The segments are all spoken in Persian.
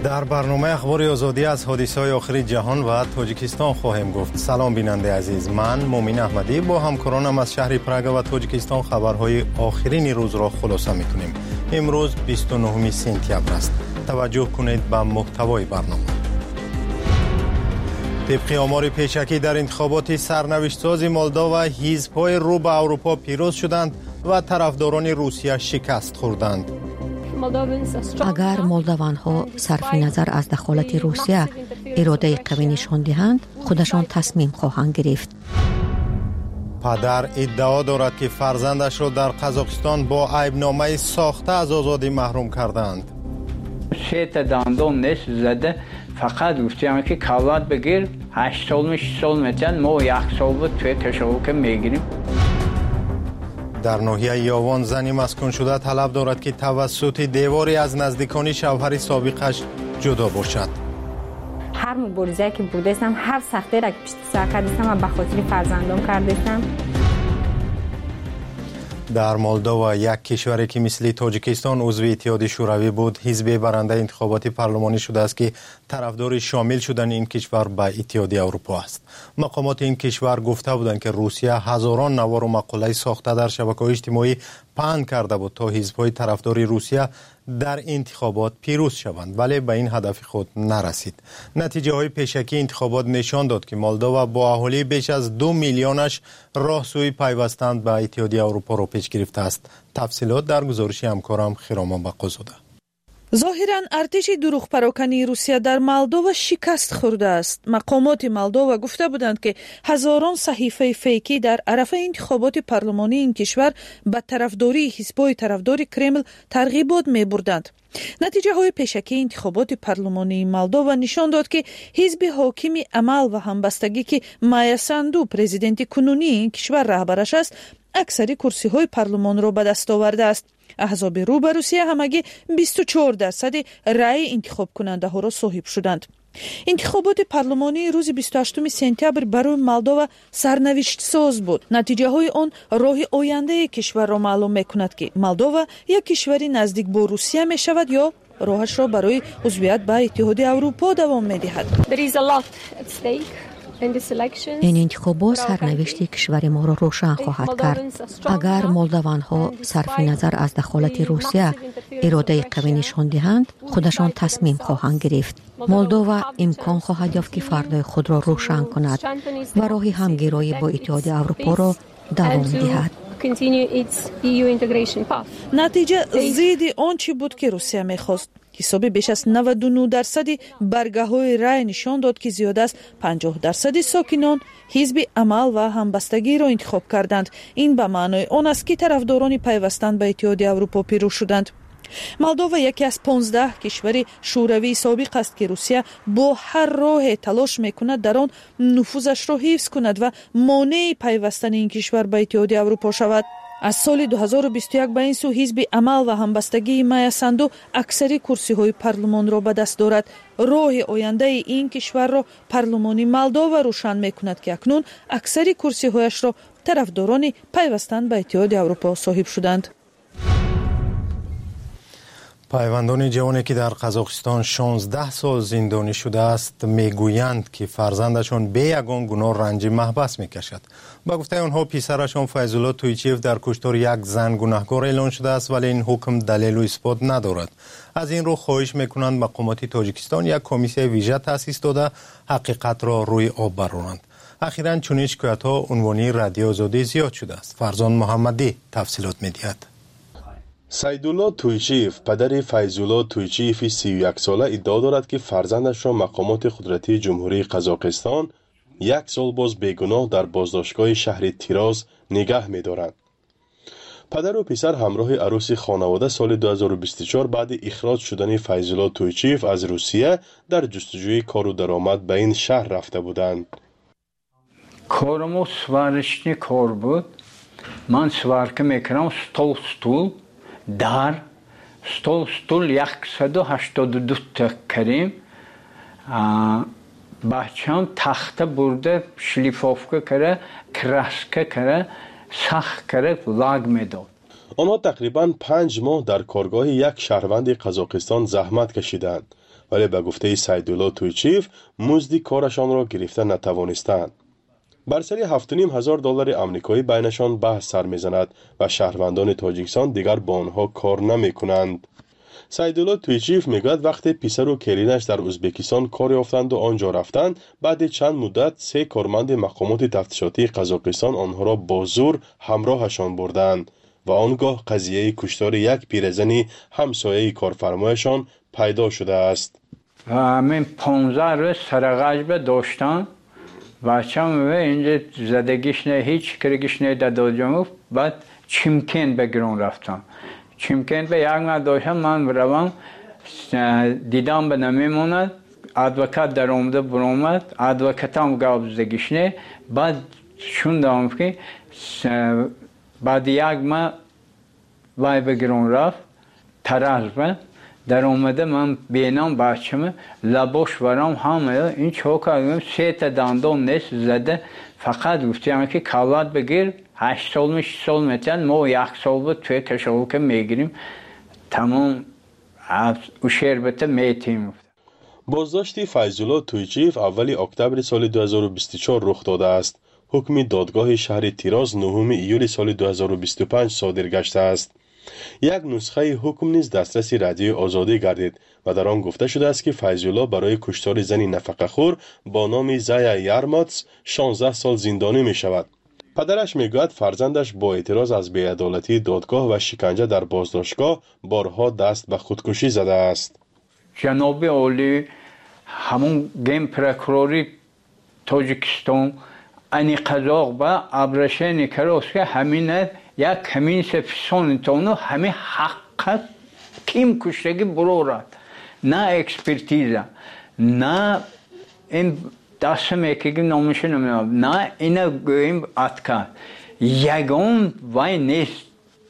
در برنامه اخبار آزادی از حادثه‌های آخر جهان و تاجیکستان خواهیم گفت. سلام بیننده عزیز، من مومن احمدی با همکارانم از شهر پراگ و تاجیکستان خبرهای آخرین روز را خلاصه می‌کنیم. امروز 29 سپتامبر است. توجه کنید به محتوای برنامه. طبق آمار پیشکی در انتخابات سرنوشت‌ساز مولداوا حزب‌های رو به اروپا پیروز شدند و طرفداران روسیه شکست خوردند. اگر مولداوان‌ها صرف نظر از دخالت روسیه اراده قوی نشان دهند، خودشان تصمیم خواهند گرفت. پدر ادعا دارد که فرزندش را در قزاقستان با عیبنامه ساخته از آزادی محروم کردند. 3 دندان نصف زده، فقط گفتیم که کالات بگیر، 8 سال 6 سال میتن، ما 1 سال بود توی تشویق میگیریم. در ناحیه یاوان زنی مسکن شده طلب دارد که توسط دیواری از نزدیکان شوهر سابقش جدا باشد. هر مبارزه که بودستم، هر سختی را که پشت سر کردستم و به خاطر فرزندم کردستم. در مولداوا، یک کشوری که مثل تاجیکستان عضو اتحاد شوروی بود، حزب برنده انتخابات پارلمانی شده است که طرفدار شامل شدن این کشور به اتحاد اروپا است. مقامات این کشور گفته بودند که روسیه هزاران نوار و مقاله ساخته در شبکه‌های اجتماعی پهن کرده بود تا حزب‌های طرفدار روسیه در انتخابات پیروز شوند، ولی به این هدف خود نرسید. نتیجه های پیشکی انتخابات نشان داد که مولداوا با اهالی بیش از 2 میلیونش راهسوی پیوستن به اتحاد اروپا را پیش گرفته است. تفصیلات در گزارش همکارم خرامان بقازاده. ظاهراً ارتش دروغ پراکنی روسیه در مولداوا شکست خورده است. مقامات مولداوا گفته بودند که هزاران صحیفه فیکی در عرصه انتخابات پارلمانی این کشور به طرفداری حزب‌های طرفدار کرمل ترغیبات می‌بردند. نتیجه های پیشکی انتخابات پارلمانی مولداوا نشان داد که حزب حاکم عمل و همبستگی که مایا ساندو پرزیدنت کنونی این کشور رهبرش است، اکثر کرسی های پارلمان را به دست آورده است. احزاب رو به روسیه همگی 24% رأی انتخاب کننده ها را صاحب شدند. انتخابات پارلمانی روز 28 سپتامبر برای مولداوا سرنوشت ساز بود. نتیجه های آن راه آینده کشور را معلوم میکند که مولداوا یک کشوری نزدیک با روسیه می شود یا راهش را برای عضویت به اتحاد اروپا دوام می دهد. این انتخابات سرنوشت کشور ما را روشن خواهد کرد. اگر مولداوان‌ها صرف نظر از دخالت روسیه اراده قوی نشان دهند، خودشان تصمیم خواهند گرفت. مولداوا امکان خواهد یافت که فردای خود را روشن کند و راه همگرایی با اتحاد اروپا را دوام دهد. نتیجه ضد آنچه بود که روسیه می‌خواست. حساب بیش از 99% برگه‌های رای نشان داد که زیاد از 50% ساکنان حزب عمل و همبستگی را انتخاب کردند. این به معنای آن است که طرفداران پیوستن به اتحاد اروپا پیروز شدند. مولداوا یکی از 15 کشور شوروی سابق است که روسیه با هر راه تلاش میکند در آن نفوذش را حفظ کند و مانع پیوستن این کشور به اتحاد اروپا شود. از سال 2021 به این سو حزب عمل و همبستگی مایا ساندو اکثر کرسی های پارلمان را به دست دارد. راه آینده این کشور را پارلمان مولداوا روشن میکند که اکنون اکثر کرسی هایش را طرفداران پیوستن به اتحاد اروپا صاحب شدند. پیوندان جوانی که در قزاقستان 16 سال زندانی شده است میگویند که فرزندشان به یگان گناه رنج محبس میکشد. با گفته آنها پسرشان فیض‌الله تویچیف در کشتار یک زن گناهکار اعلان شده است، ولی این حکم دلیل و اثبات ندارد. از این رو خواهش میکنند مقامات تاجیکستان یک کمیسیون ویژه تأسیس داده حقیقت را روی آب برآورند. اخیراً چنین شکایت‌ها عنوانی رادیو آزادی زیاد شده است. فرزان محمدی تفصیلات می‌دهد. سیدالله تویچیف پدر فیض‌الله تویچیف 31 ساله ادعا دارد که فرزندش را مقامات قدرتی جمهوری قزاقستان 1 سال باز بیگناه در بازداشتگاه شهر تیراز نگه می‌دارند. پدر و پسر همراه عروس خانواده سال 2024 بعد اخراج شدن فیض‌الله تویچیف از روسیه در جستجوی کار و درآمد به این شهر رفته بودند. کارم سوارشنی کار بود. من سوارکه میکنم stol در stol 182 تا کریم. بچه‌م تخته برده شلیفافکه کرده کراسکه کرده سخت کرده لاگ میداد. آنها تقریباً 5 ماه در کارگاه یک شهروند قزاقستان زحمت کشیدند. ولی به گفته سیدالله تویچیف مزد کارشان را گرفته نتوانستند. بر سری $7,500 آمریکایی بینشان بحث سر می‌زند و شهروندان تاجیکستان دیگر با آنها کار نمی‌کنند. سیدالله تویچیف میگوید وقتی پسر و کلینش در ازبکستان کار یافتند و آنجا رفتند، بعد چند مدت 3 کارمند مقامات تفتیشاتی قزاقستان آنها را با زور همراهشان بردند و آنگاه قضیه کشتار یک پیرزن همسایه کارفرمایشان پیدا شده است. و همین 15 روز سرغجب داشتن بچه‌م اینجا زدگیش نه هیچ کرگیش نه دادم. بعد چیمکن به گرون رفتم. چیمکن به یک ماه داشتم من بروم دیدم به نمیموند. ادوکات در اومده برآمد. ادوکاتم گفت زدگیش نه. بعد شوندم که بعد یک ماه وای به گرون رفت. تراز به در اومده من بینم بچه‌م لباش ورم همه این چوکا 3 تا دندان نیست زده. فقط گفتم که کالات بگیر 8 سال میتن ما 1 سال بود توی تشویق میگیریم تمام او شربت میتیم. بازداشت فیض‌الله تویچیف اولی اکتبر سال 2024 رخ داده است. حکم دادگاه شهر تیراز 9 ایول سال 2025 صادر گشته است. یک نسخه حکم نیز دسترس رادیو آزادی گردید و در آن گفته شده است که فیض‌الله برای کشتار زنی نفقه‌خور با نام زایا یارماتس 16 سال زندانی می شود. پدرش می گوید فرزندش با اعتراض از بی‌عدالتی دادگاه و شکنجه در بازداشتگاه بارها دست به خودکشی زده است. جناب عالی همون گیم پروکوروری تاجیکستان انی قزاق با ابرشن کراس که همینه یک همین سفیسان تونو همین حقیقت کیم کشتگی برورد نه اکسپرتیزه نه این دستم یکی نامشه نمیدونم نه اینه گویم اتکا یگان وای نیست.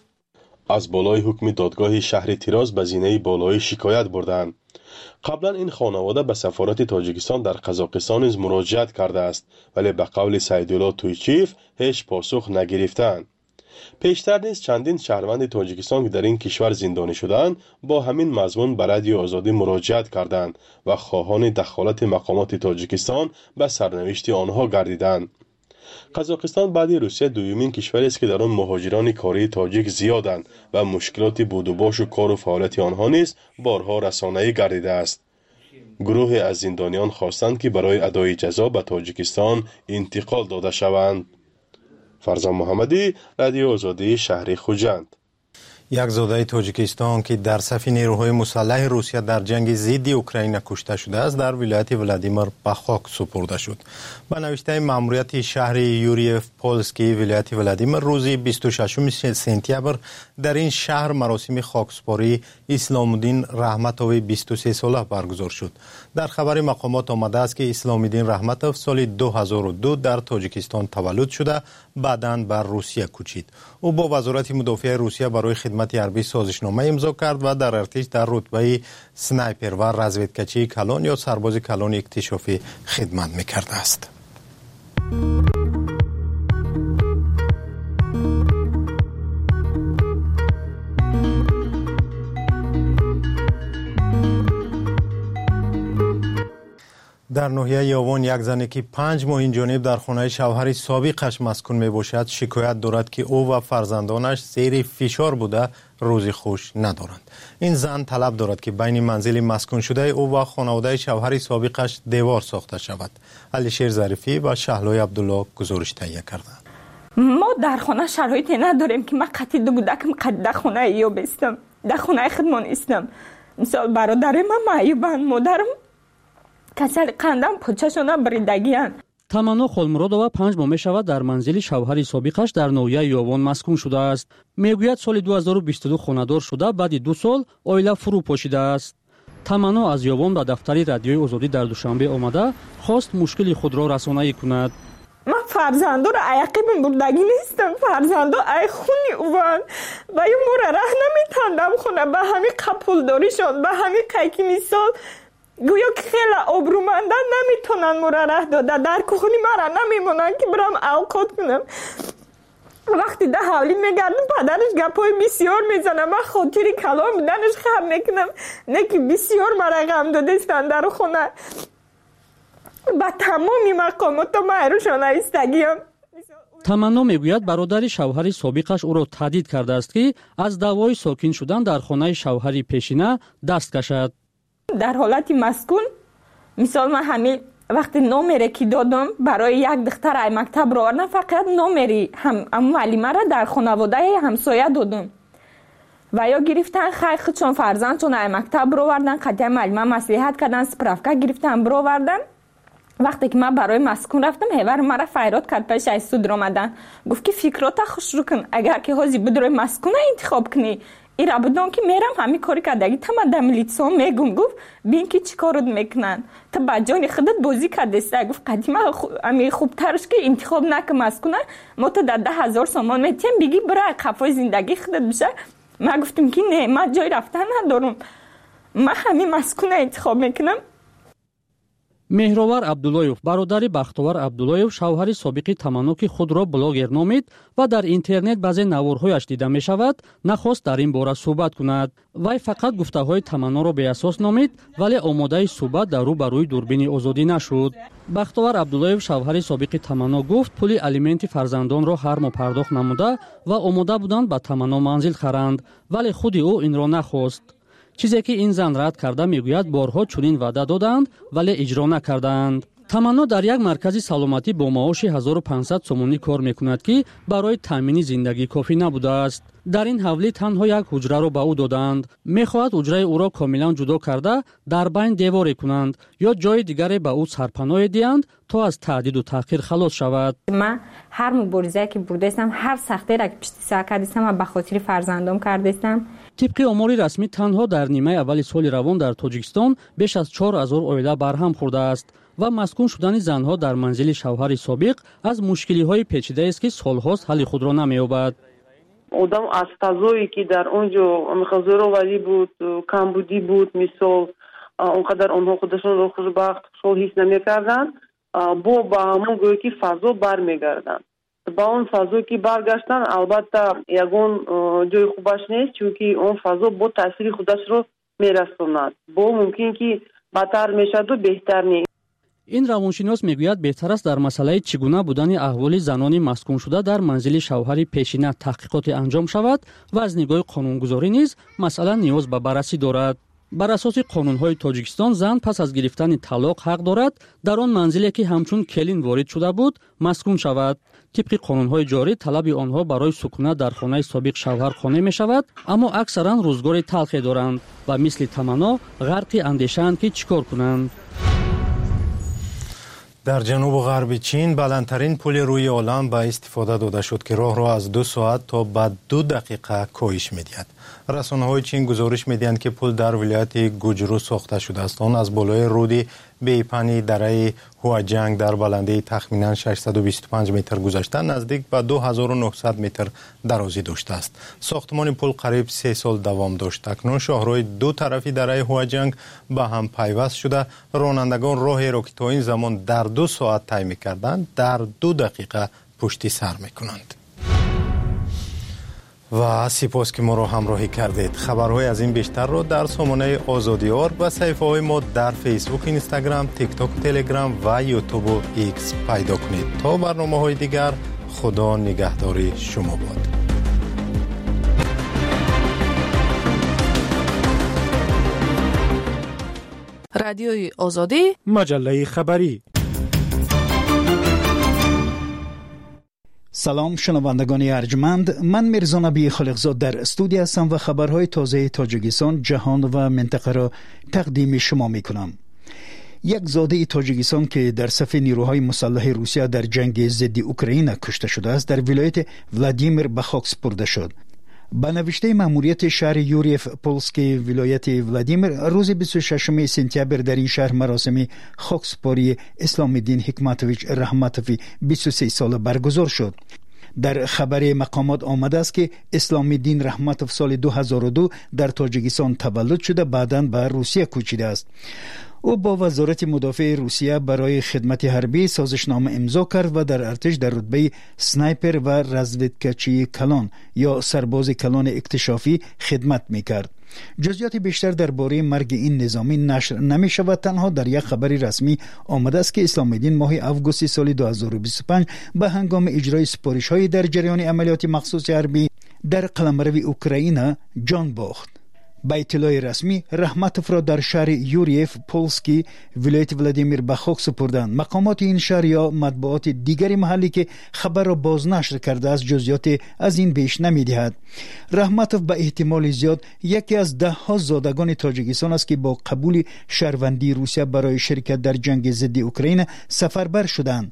از بالای حکم دادگاه شهر تیراز به زینه بالای شکایت بردند. قبلا این خانواده به سفارت تاجیکستان در قزاقستان نیز مراجعت کرده است ولی به قول سیدالله تویچیف هیچ پاسخ نگرفتند. پیشتر نیز چندین شهروند تاجیکستان که در این کشور زندانی شدند با همین مضمون به رادیو آزادی مراجعت کردند و خواهان دخالت مقامات تاجیکستان به سرنوشت آنها گردیدند. قزاقستان بعد روسیه دومین کشوری است که در آن مهاجران کاری تاجیک زیادند و مشکلات بود و باش و کار و فعالیت آنها نیز بارها رسانه‌ای گردیده است. گروه از زندانیان خواستند که برای ادای جزا به تاجیکستان انتقال داده شوند. فرزان محمدی، رادیو آزادی شهر خوجند. یک زاده تاجیکستان که در صف نیروهای مسلح روسیه در جنگ ضد اوکراین کشته شده است در ولایت ولادیمیر به خاک سپرده شد. به نوشته ماموریت شهر یوریف پولسکی ولایت ولادیمیر روز 26 سپتامبر در این شهر مراسم خاکسپاری اسلام الدین رحمتوی 23 ساله برگزار شد. در خبر مقامات آمده است که اسلام الدین رحمتوف سال 2002 در تاجیکستان تولد شده بعداً بر روسیه کوچید. او با وزارت مدافع روسیه برای خدمت حربی سازشنامه امضا کرد و در ارتش در رتبه سنایپر و رزودکچی کلان یا سرباز کلان اکتشافی خدمت می‌کرده است. در ناحیه یاوان یک زنی که 5 ماه این جانب در خانه شوهر سابقش مسکون می باشد شکایت دارد که او و فرزندانش زیر فشار بوده روزی خوش ندارند. این زن طلب دارد که بین منزل مسکون شده او و خانواده شوهر سابقش دیوار ساخته شود. علیشیر ظریفی و شهلای عبدالله گزارش تهیه کردند. ما در خانه شرایطی نداریم که من قطعی دو بودکم قد در خانه یا بستم در خانه خودمان استم. مثال برادرم معیوبند، مادرم کسل قندم پوچشون بریدگیان. تمنا خولمرادова 5 ماه میشود در منزل شوهر سابقش در ناحیه یاوان مسکون شده است. میگوید سال 2022 خانه‌دار شده بعد 2 سال اویلا فرو پاشیده است. تمنا از یاوان به دفتر رادیوی آزادی در دوشنبه آمده خواست مشکل خود را رسانه‌ای کند. من فرزندو را عیقی بردگی نیستم. فرزندو ای خونی اوان و یه مورا ره نمیتندم خونه به همین قپول داریشون به همین قیکی مثال گویا که خیلی آبرومندن نمیتونن مورا ره داده در کخونی مرا نمیمونن که برم اوقات کنم. وقتی ده حولی میگردم پدرش گپای بسیار میزنه. من خاطری کلام بودنش خم میکنم، نه که بسیار مرا غم دادستن در خونه. با تمامی مقامات محروشانه ایستگیم. تمنا میگوید برادر شوهر سابقش او را تهدید کرده است که از دعوای ساکن شدن در خانه شوهر پیشینه دست کشد. در حالت مسکون مثال من همین وقتی نامری که دادم برای یک دختر ای مکتب رو آوردم، فقط نامری هم معلمه را در خانواده همسایه دادم و یا گرفتن خیلی چون فرزندشون ای مکتب رو آوردن، قطعا معلمه مصلحت کردن، سپرافکا گرفتن برو آوردن. وقتی که من برای مسکون رفتم هیور مرا فریاد کرد پیش از سود آمدن، گفت که فکرات خوش رو کن، اگر که حاضر بدروی مسکون انتخاب کنی این را بدون که میرم همین کاری کردگی تا من در میلیتسون میگم. گفت بین که چی کارت میکنن تا با جان خودت بازی کردسته. گفت قدیمه همین خوبترش که انتخاب نکن مسکونه، ما تا در 10,000 سامان میتیم بگی برای قفای زندگی خودت بشه. من گفتم که نه، من جای رفتن ندارم، من همین مسکونه انتخاب میکنم. مهرآور عبداللهیف برادر بختیار عبداللهیف شوهر سابق تمنا که خود را بلاگر نامید و در اینترنت بعضی نوارهایش دیده می شود نخواست در این باره صحبت کند. وی فقط گفته های تمنا را به اساس نامید ولی آماده صحبت در روبروی دوربین آزادی نشد. بختیار عبداللهیف شوهر سابق تمنا گفت پول الیمنت فرزندان را هر ماه پرداخت نموده و آماده بودند به تمنا منزل خرند، ولی خود او این را نخواست. چیزی که این زن رد کرده میگوید بارها چنین وعده دادند ولی اجرا نکردند. تمنا در یک مرکز سلامتی با معاش 1500 سومونی کار میکند که برای تامین زندگی کافی نبوده است. در این حوالی تنها یک حجره را به او دادند. میخواهد حجره او را کاملا جدا کرده در بین دیواری کنند یا جای دیگری به او سرپناه دهند تا از تهدید و تحقیر خلاص شود. من هر مبارزه که بردستم، هر سختی را که پشت سر کردم و به خاطر فرزندم کردم. طبق آمار رسمی تنها در نیمه اول سال روان در تاجیکستان بیش از 4000 عائله برهم خورده است و مسکون شدن زنها در منزل شوهر سابق از مشکلی‌های پیچیده است که سال‌هاست حل خود را نمی‌یابد. آدم از فضایی که در اونجا زوراوری بود، کمبودی بود، مثال اونقدر آنها خودشون رو خوشبخت خوشحال حس نمی‌کردند، با همون گویی که فضا برمیگردند. با اون فضا که برگشتن البته یگون جای خوبش نیست، چونکه اون فضا با تاثیر خودش رو میرسوند، با ممکن که بدتر میشد و بهتر نیست. این روانشناس میگوید بهتر است در مسئله چگونه بودن احوال زنان مسکون شده در منزل شوهر پیشینه تحقیقات انجام شود و از نگاه قانونگذاری نیز مسئله نیاز به بررسی دارد. بر اساس قانون‌های تاجیکستان زن پس از گرفتن طلاق حق دارد در آن منزلی که همچون کلین وارد شده بود مسکون شود. طبق قانون‌های جاری طلب آنها برای سکونت در خانه سابق شوهر خانه می شود، اما اکثرا روزگار تلخی دارند و مثل تمنا غرق اندیشه‌اند که چیکار کنند. در جنوب و غرب چین بلندترین پل روی عالم به استفاده داده شد که راه را از 2 ساعت تا به 2 دقیقه کاهش می‌دهد. رسانه‌های چین گزارش می‌دهند که پل در ولایت گوجرو ساخته شده است. آن از بالای رود بیپنی دره هواجنگ در بلندی تخمیناً 625 متر گذشته نزدیک به 2900 متر درازی داشته است. ساختمان پل قریب 3 سال دوام داشت. اکنون شاهروی دو طرفی دره هواجنگ به هم پیوست شده. رانندگان راهی را که تا این زمان در 2 ساعت طی می‌کردند در 2 دقیقه پشت سر می‌کنند. و سپاس که ما را همراهی کردید. خبرهای از این بیشتر را در سامانه آزادیار و صفحه‌های ما در فیسبوک، اینستاگرام، تیک تاک، تلگرام و یوتیوب و ایکس پیدا کنید. تا برنامه‌های دیگر، خدا نگهداری شما باد. رادیوی آزادی، مجله خبری. سلام شنوندگان ارجمند، من میرزا نبی خالقزاد در استودیو هستم و خبرهای تازه تاجیکستان، جهان و منطقه را تقدیم شما میکنم. یک زاده تاجیکستان که در صف نیروهای مسلح روسیه در جنگ ضد اوکراین کشته شده است در ولایت ولادیمیر به خاک سپرده شد. با نوشته مأموریت شهر یوریف پولسکی ولایت ولادیمیر روز 26 سپتامبر در این شهر مراسم خاکسپاری اسلام الدین حکمتویچ رحمتوی 23 ساله برگزار شد. در خبر مقامات آمده است که اسلام الدین رحمتوف سال 2002 در تاجیکستان تولد شده، بعداً به روسیه کوچیده است. او با وزارت مدافع روسیه برای خدمت حربی سازشنامه امضا کرد و در ارتش در رتبه سنایپر و رزودکچی کلان یا سرباز کلان اکتشافی خدمت میکرد. جزئیات بیشتر درباره مرگ این نظامی نشر نمی شود. تنها در یک خبر رسمی آمده است که اسلام الدین ماه اوگوست سال 2025 به هنگام اجرای سپارش‌های در جریان عملیات مخصوص حربی در قلمرو اوکراین جان باخت. با اطلاع رسمی رحمتوف را در شهر یوریف پولسکی ولایت ولادیمیر به خاک سپردند. مقامات این شهر یا مطبوعات دیگری محلی که خبر را بازنشر کرده است جزئیات از این بیش نمی‌دهد. رحمتوف به احتمال زیاد یکی از 10 زادگان تاجیکستان است که با قبول شهروندی روسیه برای شرکت در جنگ ضد اوکراین سفربر شدند.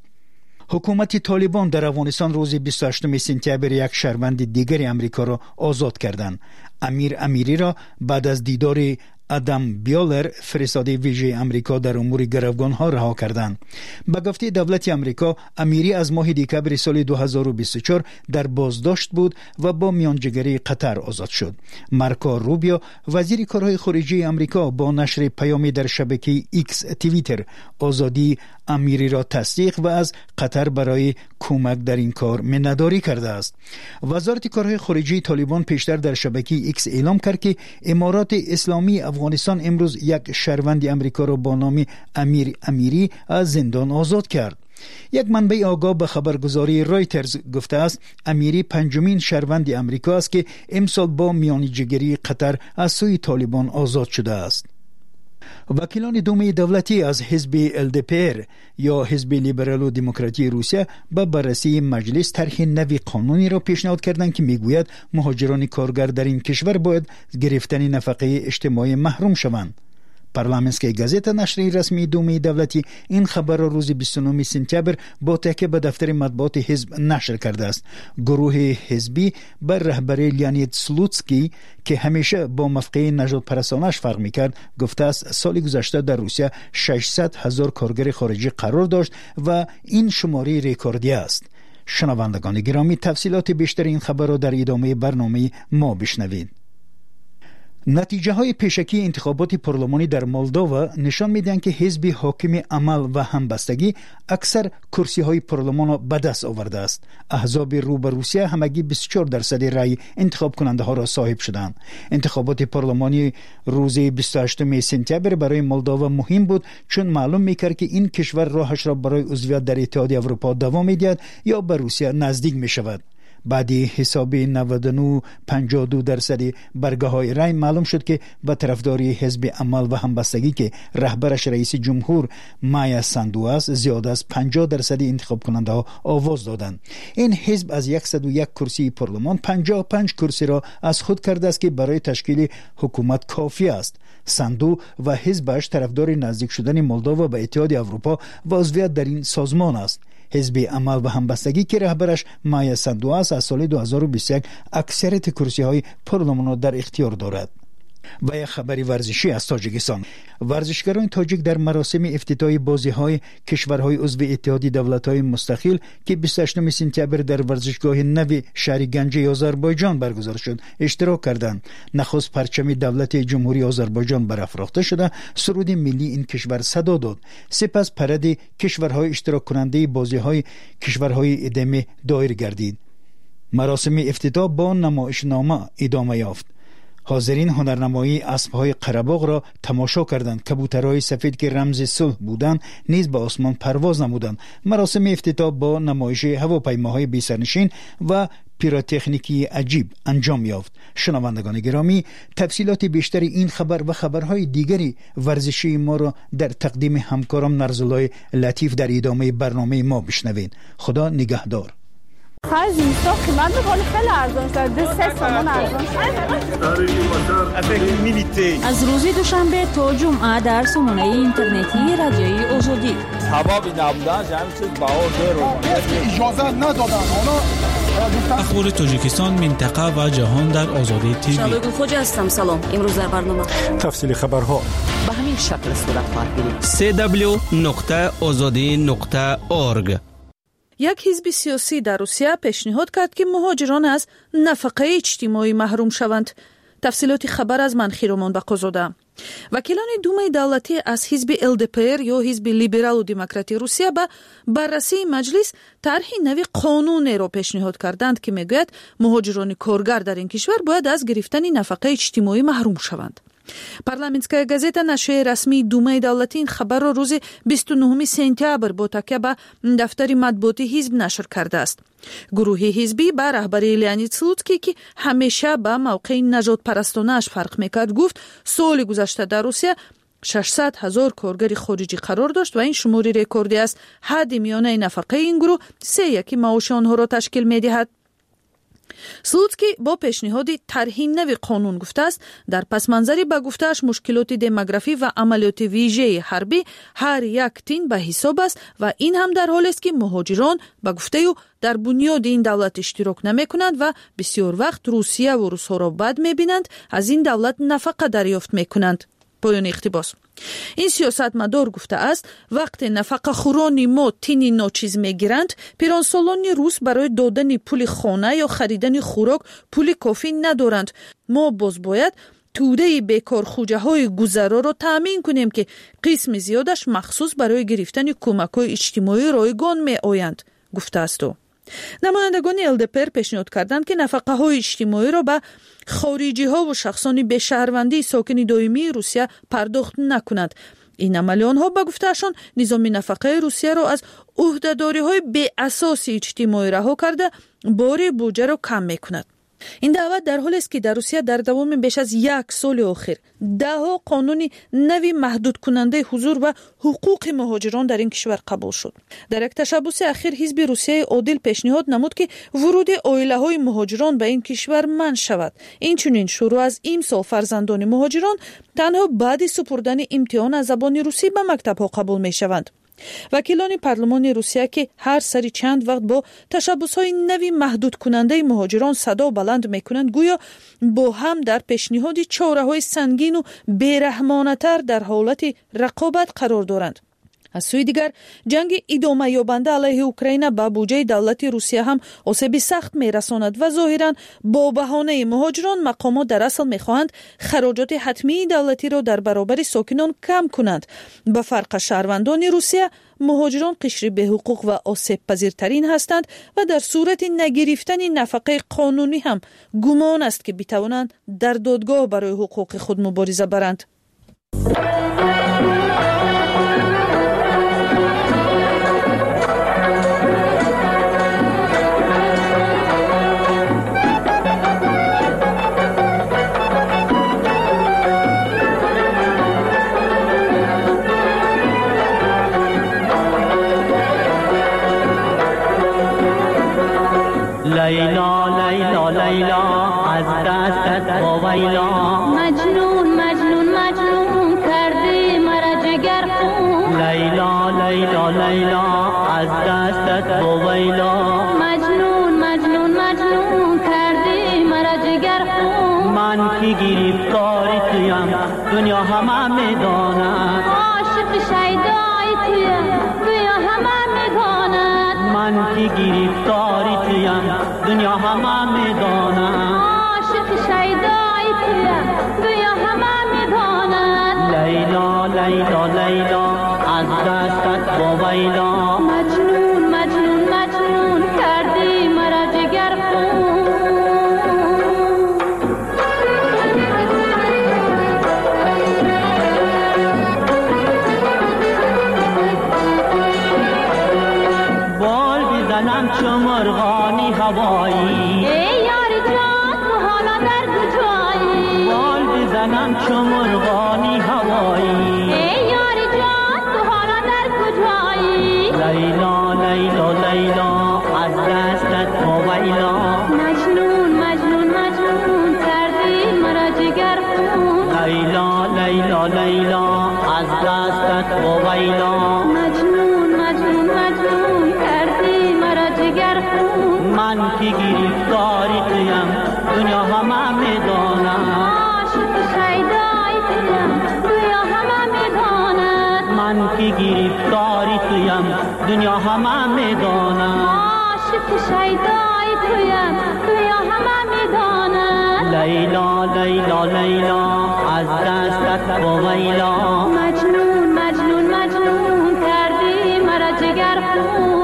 حکومت طالبان در افغانستان روز 28 سپتامبر یک شهروند دیگر آمریکا را آزاد کردند. امیر امیری را بعد از دیدار ادم بیالر فرستاده ویژه آمریکا در امور گروگان‌ها رها کردند. به گفته دولت آمریکا امیری از ماه دکمبر سال 2024 در بازداشت بود و با میانجیگری قطر آزاد شد. مارکو روبیو وزیر کارهای خارجه آمریکا با نشر پیامی در شبکه ایکس توییتر آزادی امیری را تصدیق و از قطر برای کمک در این کار منتداری کرده است. وزارت کارهای خارجه طالبان پیشتر در شبکه ایکس اعلام کرد که امارات اسلامی افغانستان امروز یک شهروند امریکا را با نام امیر امیری از زندان آزاد کرد. یک منبع آگاه به خبرگزاری رایترز گفته است امیری پنجمین شهروند امریکا است که امسال با میانجیگری قطر از سوی طالبان آزاد شده است. وکیلان دوم دولتی از حزب LDPR یا حزب لیبرال و دموکراتی روسیه به بررسی مجلس طرح نوی قانونی را پیشنهاد کردند که میگوید مهاجران کارگر در این کشور باید گرفتن نفقه اجتماعی محروم شوند. پارلمانسکی گازیتا نشر رسمی دوم دولتی این خبر را روز 29 سپتامبر با تکیه به دفتر مطبوعات حزب نشر کرده است. گروه حزبی بر رهبری لیانید سلوتسکی که همیشه با مفقه نژاد پرستانش فرق میکرد گفته است سال گذشته در روسیه 600,000 کارگر خارجی قرار داشت و این شماره رکوردی است. شنوندگان گرامی تفصیلات بیشتر این خبر را در ادامه برنامه ما بشنوید. نتیجه های پیشکی انتخابات پارلمانی در مولداوا نشان میدهند که حزب حاکم عمل و همبستگی اکثر کرسی های پارلمان را به دست آورده است. احزاب رو به روسیه همگی 24% رای انتخاب کننده ها را صاحب شدند. انتخابات پارلمانی روز 28 سپتامبر برای مولداوا مهم بود چون معلوم میکرد که این کشور راهش را برای عضویت در اتحادیه اروپا دوام میدهد یا به روسیه نزدیک میشود. بعدی حساب 99.52% برگه های رای معلوم شد که به طرفداری حزب عمل و همبستگی که رهبرش رئیس جمهور مایا ساندو است زیاد از 50% انتخاب کننده ها آواز دادند. این حزب از 101 کرسی پارلمان 55 کرسی را از خود کرده است که برای تشکیل حکومت کافی است. ساندو و حزبش طرفدار نزدیک شدن مولداوا به اتحادیه اروپا و عضویت در این سازمان است. حزب عمل و همبستگی که رهبرش مایا ساندو است از سال 2021 اکثریت کرسی های پارلمان را در اختیار دارد. و یک خبری ورزشی از تاجیکستان. ورزشکاران تاجیک در مراسم افتتاحی بازی‌های کشورهای عضو اتحادیه دولت‌های مستقل که 28 سپتامبر در ورزشگاه نو شهر گنج آذربایجان برگزار شد اشتراک کردند. نخست پرچم دولت جمهوری آذربایجان برافراخته شده، سرود ملی این کشور صدا داد. سپس پرد کشورهای اشتراک کننده بازی‌های کشورهای ادامه دایر گردید. مراسم افتتاح با نمایشنامه ادامه یافت. حاضرین هنرنمایی اسب‌های قره‌باغ را تماشا کردند. کبوترهای سفید که رمز صلح بودند نیز به آسمان پرواز نمودند. مراسم افتتاح با نمایش هواپیماهای بی سرنشین و پیروتکنیکی عجیب انجام یافت. شنوندگان گرامی تفصیلات بیشتر این خبر و خبرهای دیگری ورزشی ما را در تقدیم همکارم نرزالله لطیف در ادامه برنامه ما بشنوید. خدا نگهدار. خرج اینستا قیمت میکنه خیلی ارزان شد. 3 سامان ارزان شد. از روز دوشنبه تا جمعه در سامانه اینترنتی رادیوی آزادی حبابی نبودن جمعی چیز باور اجازه ندادن. اخبار تاجیکستان، منطقه و جهان در آزادی تیوی. شبگون خوجه هستم. سلام. امروز در برنامه تفصیل خبرها به همین شکل صورت خواهد گرفت. www.azadi.org. یک حزب سیاسی در روسیه پیشنهاد کرد که مهاجران از نفقه اجتماعی محروم شوند. تفصیلات خبر از من خیرومان بقازاده. وکیلان دومای دولتی از حزب LDPR یا حزب لیبرال و دموکراتی روسیه به بررسی مجلس طرح نوی قانون را پیشنهاد کردند که میگوید مهاجران کارگر در این کشور باید از گرفتن نفقه اجتماعی محروم شوند. پارلمانتسکая газета نشریه رسمی دومای دولتی این خبر را روز 29 سپتامبر با تکیه به دفتر مطبوعاتی حزب نشر کرده است. گروه حزبی با رهبری لئونید سلوتسکی که همیشه با موقع نژاد پرستانه‌اش فرق میکرد گفت سال گذشته در روسیه 600,000 کارگر خارجی قرار داشت و این شماری رکوردی است. حد میانه نفقه این گروه 3/1 معاش آنها را تشکیل میدهد. سلوتسکی با پیشنهاد طرح نوی قانون گفته است در پس منظری به گفته‌اش مشکلات دموگرافی و عملیات ویژه حربی هر یک تین به حساب است و این هم در حالی است که مهاجران به گفته او در بنیاد این دولت اشتراک نمی کنند و بسیار وقت روسیه و روس‌ها را بد می‌بینند، از این دولت نفقه دریافت می‌کنند. پایان اقتباس. این سیاستمدار گفته است وقتی نفقه خوران ما تینی ناچیز میگیرند، پیرانسالان روس برای دادن پول خانه یا خریدن خوراک پول کافی ندارند. ما باز باید توده بیکار خوجه های گذرا را تأمین کنیم که قسم زیادش مخصوص برای گرفتن کمک های اجتماعی رایگان می آیند، گفته است او. نمایندگان LDPR پیشنهاد کردند که نفقه های اجتماعی را به خارجی ها و شخصانی به شهروندی ساکن دائمی روسیه پرداخت نکنند. این عمل آنها به گفتهشان نظام نفقه روسیه را از عهده‌داری های بی اساس اجتماعی رها کرده بار بودجه را کم میکند. این دعوت در حالی است که در روسیه در دوام بیش از 1 سال اخیر دهها قانون نوی محدود کننده حضور و حقوق مهاجران در این کشور قبول شد. در یک تشبث اخیر حزب روسیه عادل پیشنهاد نمود که ورود عائله های مهاجران به این کشور منع شود. این چنین شروع از امسال فرزندان مهاجران تنها بعد سپردن امتحان از زبان روسی به مکتب ها قبول می شوند. وکیلان پارلمان روسیه که هر سری چند وقت با تشبث‌های نوی محدود کننده مهاجران صدا بلند میکنند گویا با هم در پیشنهاد چاره‌های سنگین و بی‌رحمانه‌تر در حالت رقابت قرار دارند. از سوی دیگر جنگ ادامه یابنده علیه اوکراین به بودجه دولت روسیه هم آسیب سخت میرساند و ظاهراً با بهانه مهاجران مقامات در اصل میخواهند خراجات حتمی دولتی را در برابر ساکنان کم کنند. به فرق شهروندان روسیه مهاجران قشر به حقوق و آسیب پذیرترین هستند و در صورت نگرفتن نفقه قانونی هم گمان است که بتوانند در دادگاه برای حقوق خود مبارزه برند. لیلا لیلا لیلا از دستت وایلا مجنون مجنون مجنون کردی مرا جگر خون لیلا لیلا لیلا از دستت وایلا مجنون مجنون مجنون کردی مرا جگر خون من کی گرفتاری تویم دنیا همه میداند عاشق شیدای تویم دنیا همه میداند من کی گرفتاری تویم دنیا همه میداند عاشق شیدای تویم دنیا همه میداند لیلا لیلا لیلا از دستت وایلا مجنون مجنون مجنون کردی مرا جگر خون بال بزنم چو مرغانی هوایی ای یار جان تو حالا در کجایی بال بزنم چو مرغانی هوایی ای یار جان تو حالا در کجایی لیلا لیلا لیلا از دستت وایلا مجنون مجنون مجنون کردی مرا جگر خون لیلا لیلا لیلا از دستت وایلا مجنون مجنون مجنون کردی مرا جگر خون من کی گرفتاری تویم دنیا همه میداند عاشق شیدای تویم دنیا همه میداند من کی گرفتاری تویم دنیا همه میداند عاشق شیدای تویم دنیا همه میداند لیلا لیلا لیلا لیلا از دستت بویلا مجنون مجنون مجنون کردی مرا جگر خون.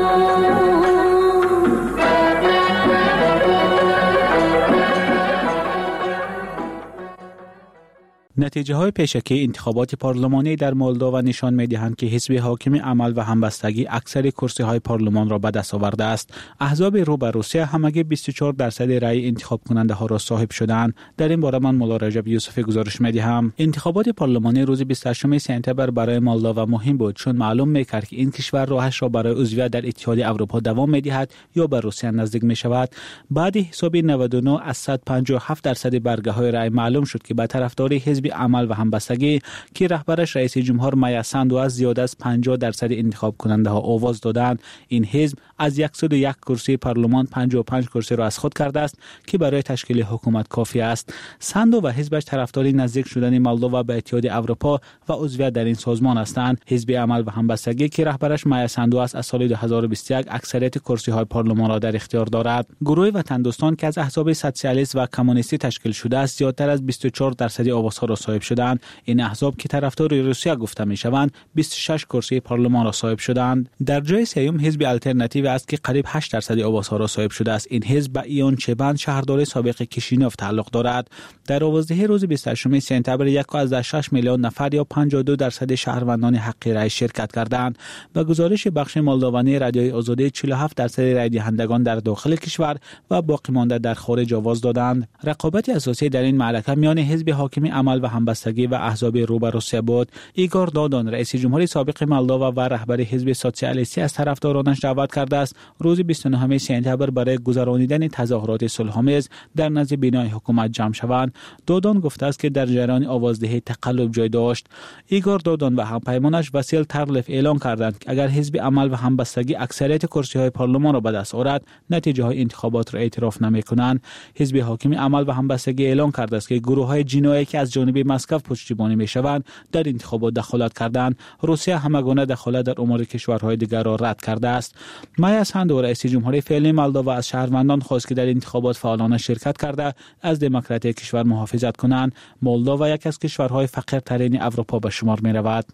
نتیجه های پیشکی انتخابات پارلمانی در مولداوا نشان می دهند که حزب حاکم عمل و همبستگی اکثر کرسی های پارلمان را به دست آورده است. احزاب رو به روسیه همگی 24% رأی انتخاب کننده ها را صاحب شدند. در این باره من مولا رجب یوسفی گزارش می دهم. انتخابات پارلمانی روز 28 سپتامبر برای مولداوا مهم بود، چون معلوم می کرد که این کشور راهش را برای عضویت در اتحاد اروپا دوام می دهد یا به روسیه نزدیک می شود. بعد حساب 99 از 157% برگه های رأی معلوم شد که به طرفدار حزب عمل و همبستگی که رهبرش رئیس جمهور مایا ساندو از زیاده از 50% انتخاب کننده ها آواز دادند. این حزب از 101 کرسی پارلمان 55 کرسی را از خود کرده است که برای تشکیل حکومت کافی است. ساندو و حزبش طرفدار نزدیک شدن مولداوا به اتحاد اروپا و عضویت در این سازمان هستند. حزب عمل و همبستگی که رهبرش مایا ساندو است از سال 2021 اکثریت کرسی های پارلمان را در اختیار دارد. گروه وطن دوستان که از احزاب سوسیالیست و کمونیستی تشکیل شده است زیادتر از 24% آوازها را صاحب شدند. این احزاب که طرفدار روسیه گفته می شوند 26 کرسی پارلمان را صاحب شدند. در جای سوم حزب آلترناتیو است که قریب 8% آوازها را صاحب شده است. این حزب به ایون چبند شهردار سابق کیشینوف تعلق دارد. در آوازدهی روز 28 سپتامبر 1.6 میلیون نفر یا 52% شهروندان حق رأی شرکت کردند. به گزارش بخش مولداوی رادیوی آزادی 47% رأی دهندگان در داخل کشور و باقی مانده در خارج آواز دادند. رقابت اساسی در این معرکه میان حزب حاکم عمل و همبستگی و احزاب رو به روسیه بود. ایگور دادون رئیس جمهور سابق مولداوا و رهبر حزب سوسیالیستی از طرفدارانش دعوت کرده است روز 29 سپتامبر برای گذراندن تظاهرات صلح‌آمیز در نزد بینای حکومت جمع شوند. دادون گفته است که در جریان آوازدهی تقلب جای داشت. ایگور دادون و همپیمانش واسیل ترلف اعلام کردند که اگر حزب عمل و همبستگی اکثریت کرسی‌های پارلمان را به دست آورد نتیجه های انتخابات را اعتراف نمی‌کنند. حزب حاکم عمل و همبستگی اعلام کرده است که گروه‌های جنایی که از جانب مسکو پشتیبانی می‌شوند در انتخابات دخالت کردند. روسیه همگانه دخالت در امور کشورهای دیگر را رد کرده است. مایا ساندو رئیس جمهور فعلی مولداوا از شهروندان خواست که در انتخابات فعالانه شرکت کرده از دموکراسی کشور محافظت کنند. مولداوا یک از کشورهای فقیرترین اروپا به شمار می‌رود.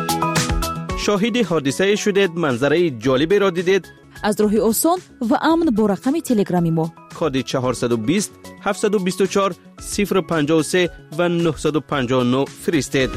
شاهد حادثه شدید، منظره جالبی را دیدید؟ از راه آسان و امن با رقم تلگرامی ما کد 420 724 053 و 959 فرستید.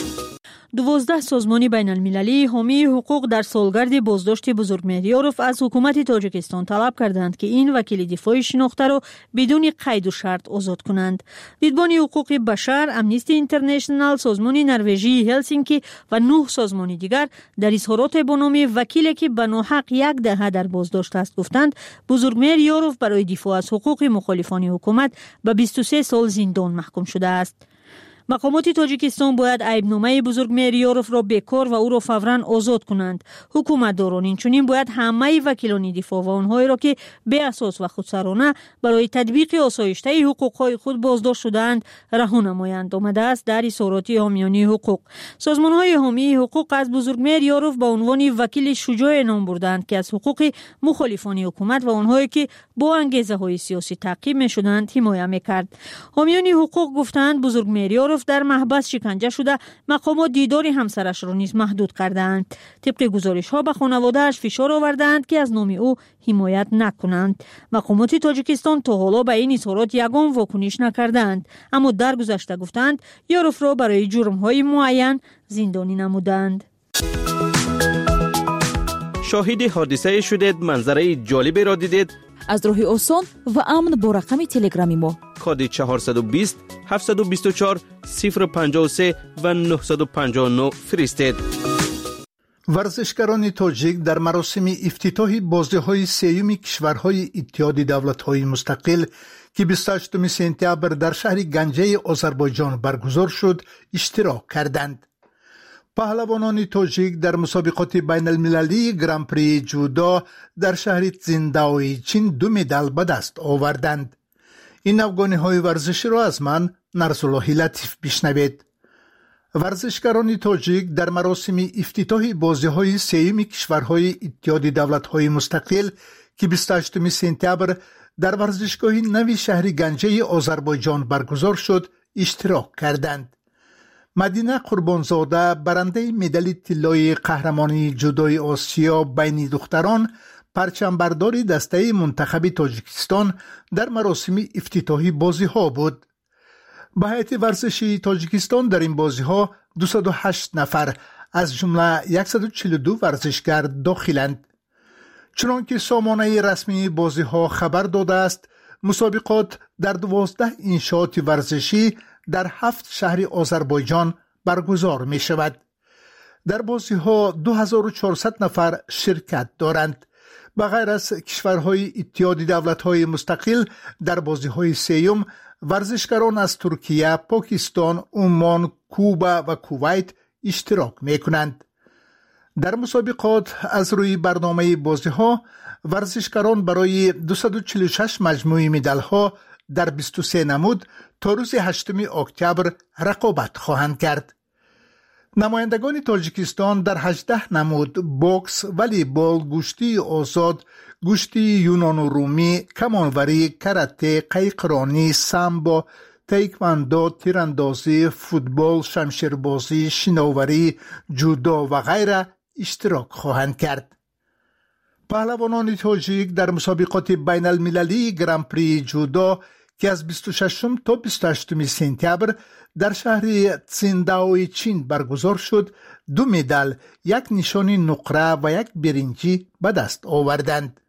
12 سازمان بین المللی حامی حقوق در سالگرد بازداشت بزرگمهریاروف از حکومت تاجیکستان طلب کردند که این وکیل دفاع شناخته را بدون قید و شرط آزاد کنند. دیدبان حقوق بشر، امنیستی اینترنشنال، سازمان نروژی هلسینکی و 9 سازمان دیگر در اظهارات با نام وکیلی که به ناحق 1 دهه در بازداشت است گفتند بزرگمهریاروف برای دفاع از حقوق مخالفان حکومت به 23 سال زندان محکوم شده است. مقامات تاجیکستان باید عیبنامه بزرگمهریاروف را بکار و او را فوراً آزاد کنند. حکومتداران اینچنین باید همه وکیلان دفاع و آنهایی را که به اساس و خودسرانه برای تطبیق آسایشته حقوقهای خود بازداشت شده‌اند رها نمایند. آمده است در اظهارات حامیان حقوق. سازمان‌های حامی حقوق از بزرگمهریاروف به عنوان وکیل شجاع نام بردند که از حقوق مخالفان حکومت و آنهایی که با انگیزه‌های سیاسی تعقیب می‌شدند حمایت می‌کرد. حامیان حقوق گفتند بزرگمهریاروف در محبس شکنجه شده، مقامات دیدار همسرش را نیز محدود کردند. طبق گزارش‌ها به خانواده‌اش فشار آوردند که از نام او حمایت نکنند. مقامات تاجیکستان تا حالا به این اظهارات یگان واکنش نکردند، اما در گذشته گفتند یاروف را برای جرم‌های معین زندانی نمودند. شاهد حادثه شدید، منظره جالبی را دیدید؟ از راه آسان و امن با رقم تلگرامی ما کد 420 724 053 و 959 فرستید. ورزشکاران تاجیک در مراسم افتتاح بازی‌های سیوم کشورهای اتحاد دولت‌های مستقل که 28 سپتامبر در شهر گنجه آذربایجان برگزار شد اشتراک کردند. پهلوانان تاجیک در مسابقات بین المللی گران پری جودو در شهر زینداوی چین 2 مدال به دست آوردند. این افغانی‌های ورزشی را از من نرسالله لطیف بشنوید. ورزشکاران تاجیک در مراسم افتتاح بازی‌های سیوم کشورهای اتحاد دولت‌های مستقل که 28 سپتامبر در ورزشگاه نوی شهر گنجه آذربایجان برگزار شد اشتراک کردند. مدینه قربانزاده برنده مدال طلای قهرمانی جودوی آسیا بین دختران پرچمبردار دسته منتخب تاجیکستان در مراسم افتتاحی بازی ها بود. به هیئت ورزشی تاجیکستان در این بازی ها 208 نفر از جمله 142 ورزشگر داخلند. چنانکه سامانه رسمی بازی ها خبر داده است، مسابقات در 12 انشاءات ورزشی در 7 شهر آذربایجان برگزار می شود. در بازی ها 2400 نفر شرکت دارند. به غیر از کشورهای اتحاد دولت‌های مستقل، در بازی‌های سیوم ورزشکاران از ترکیه، پاکستان، عمان، کوبا و کویت اشتراک می‌کنند. در مسابقات از روی برنامه بازی‌ها ورزشکاران برای 246 مجموعه مدال‌ها در 23 نمود تا روز 8 اکتبر رقابت خواهند کرد. نمایندگان تاجیکستان در 18 نمود بوکس، والیبال، گوشتی آزاد، گوشتی یونان و رومی، کمانوری، کراته، قایقرانی، سامبو، تایکواندو، تیراندازی، فوتبال، شمشیربازی، شناوری، جودو و غیره اشتراک خواهند کرد. پهلوانان تاجیک در مسابقات بین المللی گرانپری جودو که از 26 تا 28 سپتامبر در شهر تسینداوی چین برگزار شد، 2 مدال، 1 نشان نقره و 1 برنجی به دست آوردند.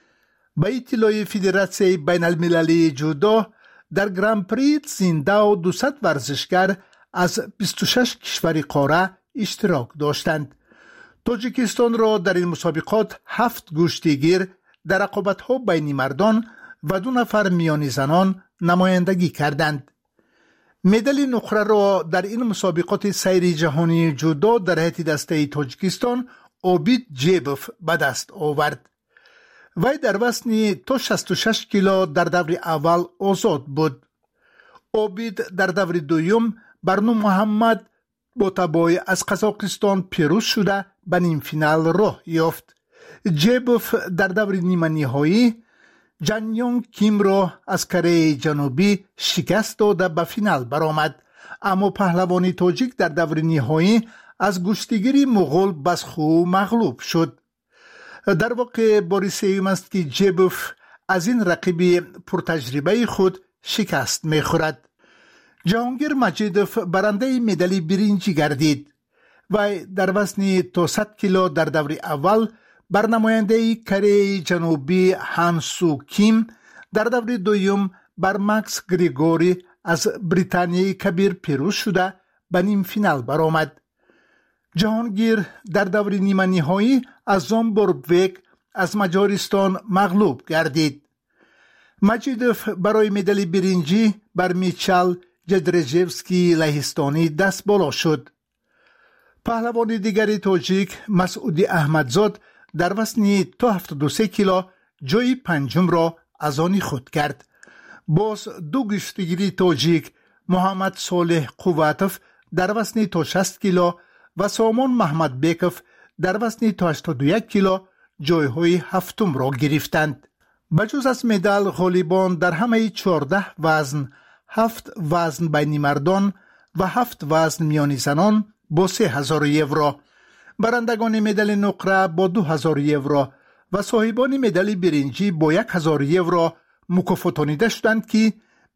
به اطلاع فدراسیون بین المللی جودو، در گرانپری تسینداو 200 ورزشگر از 26 کشور قاره اشتراک داشتند. تاجیکستان را در این مسابقات 7 گشتیگیر در رقابت‌ها بین مردان و 2 نفر میان زنان نمایندگی کردند. مدال نقره را در این مسابقات سیری جهانی جودو در هیئت دسته تاجیکستان اوبید جیبوف به دست آورد. وی در وزن تا 66 کیلو در دور اول آزاد بود. اوبید در دور دوم بر محمد بوتابای از قزاقستان پیروز شده به نیم فینال راه یافت. جیبوف در دور نیمه نهایی جانیونگ کیم را از کره جنوبی شکست داده به فینال برآمد، اما پهلوانی تاجیک در دور نهایی از گشتیگیری مغول بسخو مغلوب شد. در واقع بار سوم است که جیبوف از این رقیب پرتجربه خود شکست می‌خورد. جهانگیر مجیدوف برنده مدال برنجی گردید و در وزن تا 100 کیلو در دور اول بر نماینده کره جنوبی هانسو کیم، در دور دوم بر مکس گریگوری از بریتانیای کبیر پیروز شده به نیم فینال برآمد. جهانگیر در دور نیمه نهایی از زامبورگویک از مجارستان مغلوب گردید. مجیدوف برای مدال برنجی بر میچل جدرژیوسکی لهستانی دست بالا شد. پهلوان دیگری تاجیک مسعودی احمدزاد در وزن تا 73 کیلو جای پنجم را از آن خود کرد. باز 2 گشتیگیری تاجیک محمد صالح قواتوف در وزن تا 60 کیلو و سامان محمد بیکوف در وزن تا 81 کیلو جایهای هفتم را گرفتند. بجز از مدال غالیبان در همه 14 وزن، 7 وزن بین مردان و 7 وزن میان زنان با 3000 یورو، برندگان مدال نقره با 2000 یورو و صاحبان مدال برنجی با 1000 یورو مکافاتانیده شدند که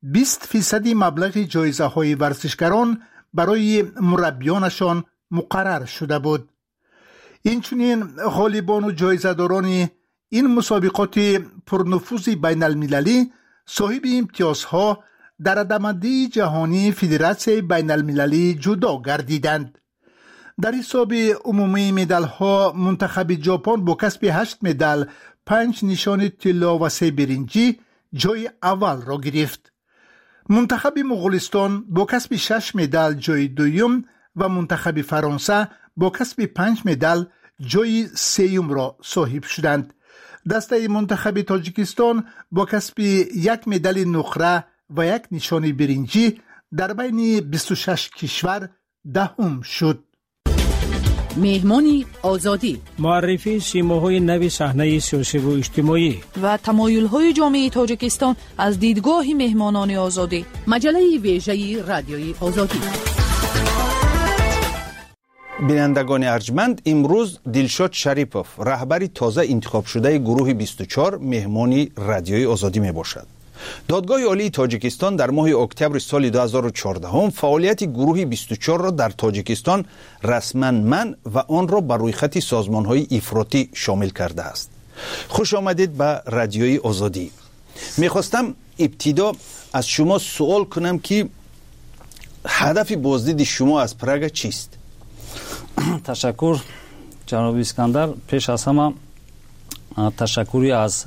20% مبلغ جایزه های ورزشکاران برای مربیانشان مقرر شده بود. اینچنین غالبان و جایزه‌داران این مسابقات پرنفوذ بین المللی صاحب امتیازها در رده‌بندی جهانی فدراسیون بین المللی جودو گردیدند. در حساب عمومی مدال ها منتخب ژاپن با کسب 8 مدال، 5 نشان طلا و 3 برنجی جای اول را گرفت. منتخب مغولستان با کسب 6 مدال جای دوم و منتخب فرانسه با کسب 5 مدال جای سوم را صاحب شدند. دسته منتخب تاجیکستان با کسب 1 مدال نقره و 1 نشان برنجی در بین 26 کشور دهم شد. مهمانی آزادی، معرفی سیماهای نو صحنه سیاسی و اجتماعی و تمایل‌های جامعه تاجیکستان از دیدگاه مهمانان آزادی. مجله ویژه رادیوی آزادی. بینندگان ارجمند، امروز دلشاد شریپوف رهبر تازه انتخاب شده گروه 24 مهمانی رادیوی آزادی می باشد. دادگاه عالی تاجیکستان در ماه اکتبر سال 2014 فعالیت گروه 24 را در تاجیکستان رسما منع و آن را بر روی خط سازمان‌های افراطی شامل کرده است. خوش آمدید به رادیوی آزادی. میخواستم ابتدا از شما سوال کنم که هدف بازدید شما از پراگ چیست؟ تشکر جناب اسکندر. پیش از همه تشکری از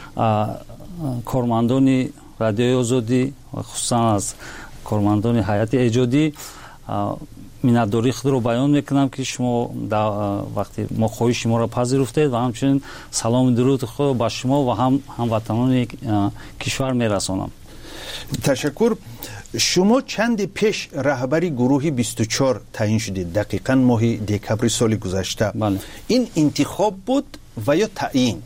کارمندان رادیوی آزادی و خصوصا از کارمندان هیئت ایجادی منتداری خود رو بیان میکنم که شما وقتی ما خواهش شما را پذیرفتید و همچنین سلام درود خود با شما و هموطنان کشور میرسانم. تشکر. شما چند پیش رهبری گروه 24 تعیین شدید، دقیقاً ماه دکبر سال گذشته. بله. این انتخاب بود و یا تعیین؟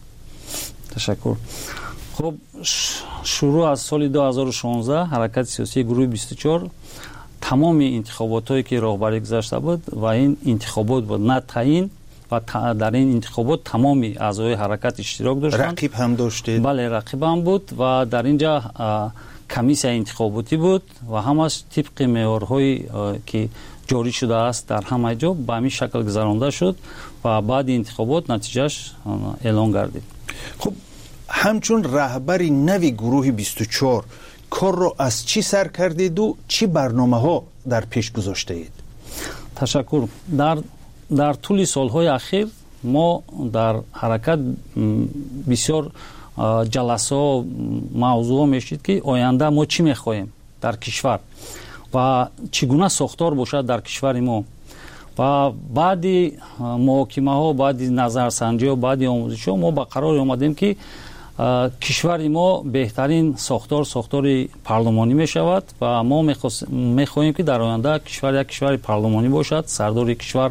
تشکر. خب شروع از سال 2016 حرکت سیاسی گروه 24 تمام انتخاباتی که راهبری گذاشته بود و این انتخابات بود نه تعیین و در این انتخابات تمامی اعضای حرکت اشتراک داشتند. رقیب هم داشتید؟ بله رقیب هم بود و در اینجا کمیسیه انتخاباتی بود و همش طبق معیارهایی که جاری شده است در همه جا به همین شکل گذرانده شد و بعد انتخابات نتیجهش اعلان گردید. خب همچون رهبری نوی گروه 24 کار رو از چی سر کردید و چی برنامه ها در پیش گذاشته اید؟ تشکر. در طول سالهای اخیر ما در حرکت بسیار جلسه و موضوع میشید که آینده ما چی میخواهیم در کشور و چگونه ساختار باشد در کشور ما و بعد محاکمه ها، بعد نظرسنجی ها، بعد آموزش ها ما به قرار آمدیم که کشور ما بهترین ساختار پارلمانی می شود و ما میخواهیم که در آینده کشور یک کشور پارلمانی باشد. سردار کشور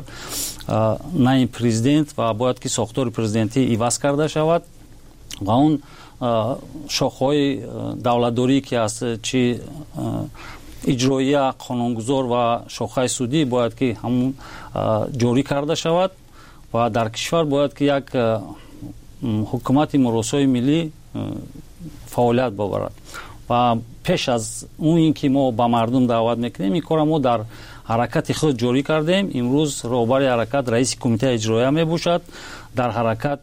نه پرزیدنت و باید که ساختار پرزیدنتی عوض کرده شود و اون شاخه‌های دولتداری که است چی اجرایی، قانونگذار و شاخه سودی باید که همون جاری کرده شود و در کشور باید که یک حکومت مراسای ملی فعالیت ببرد و پیش از اون اینکه ما با مردم دعوت میکنیم این کار ما در حرکت خود جاری کردیم. امروز رهبر حرکت رئیس کمیته اجرایی می باشد. در حرکت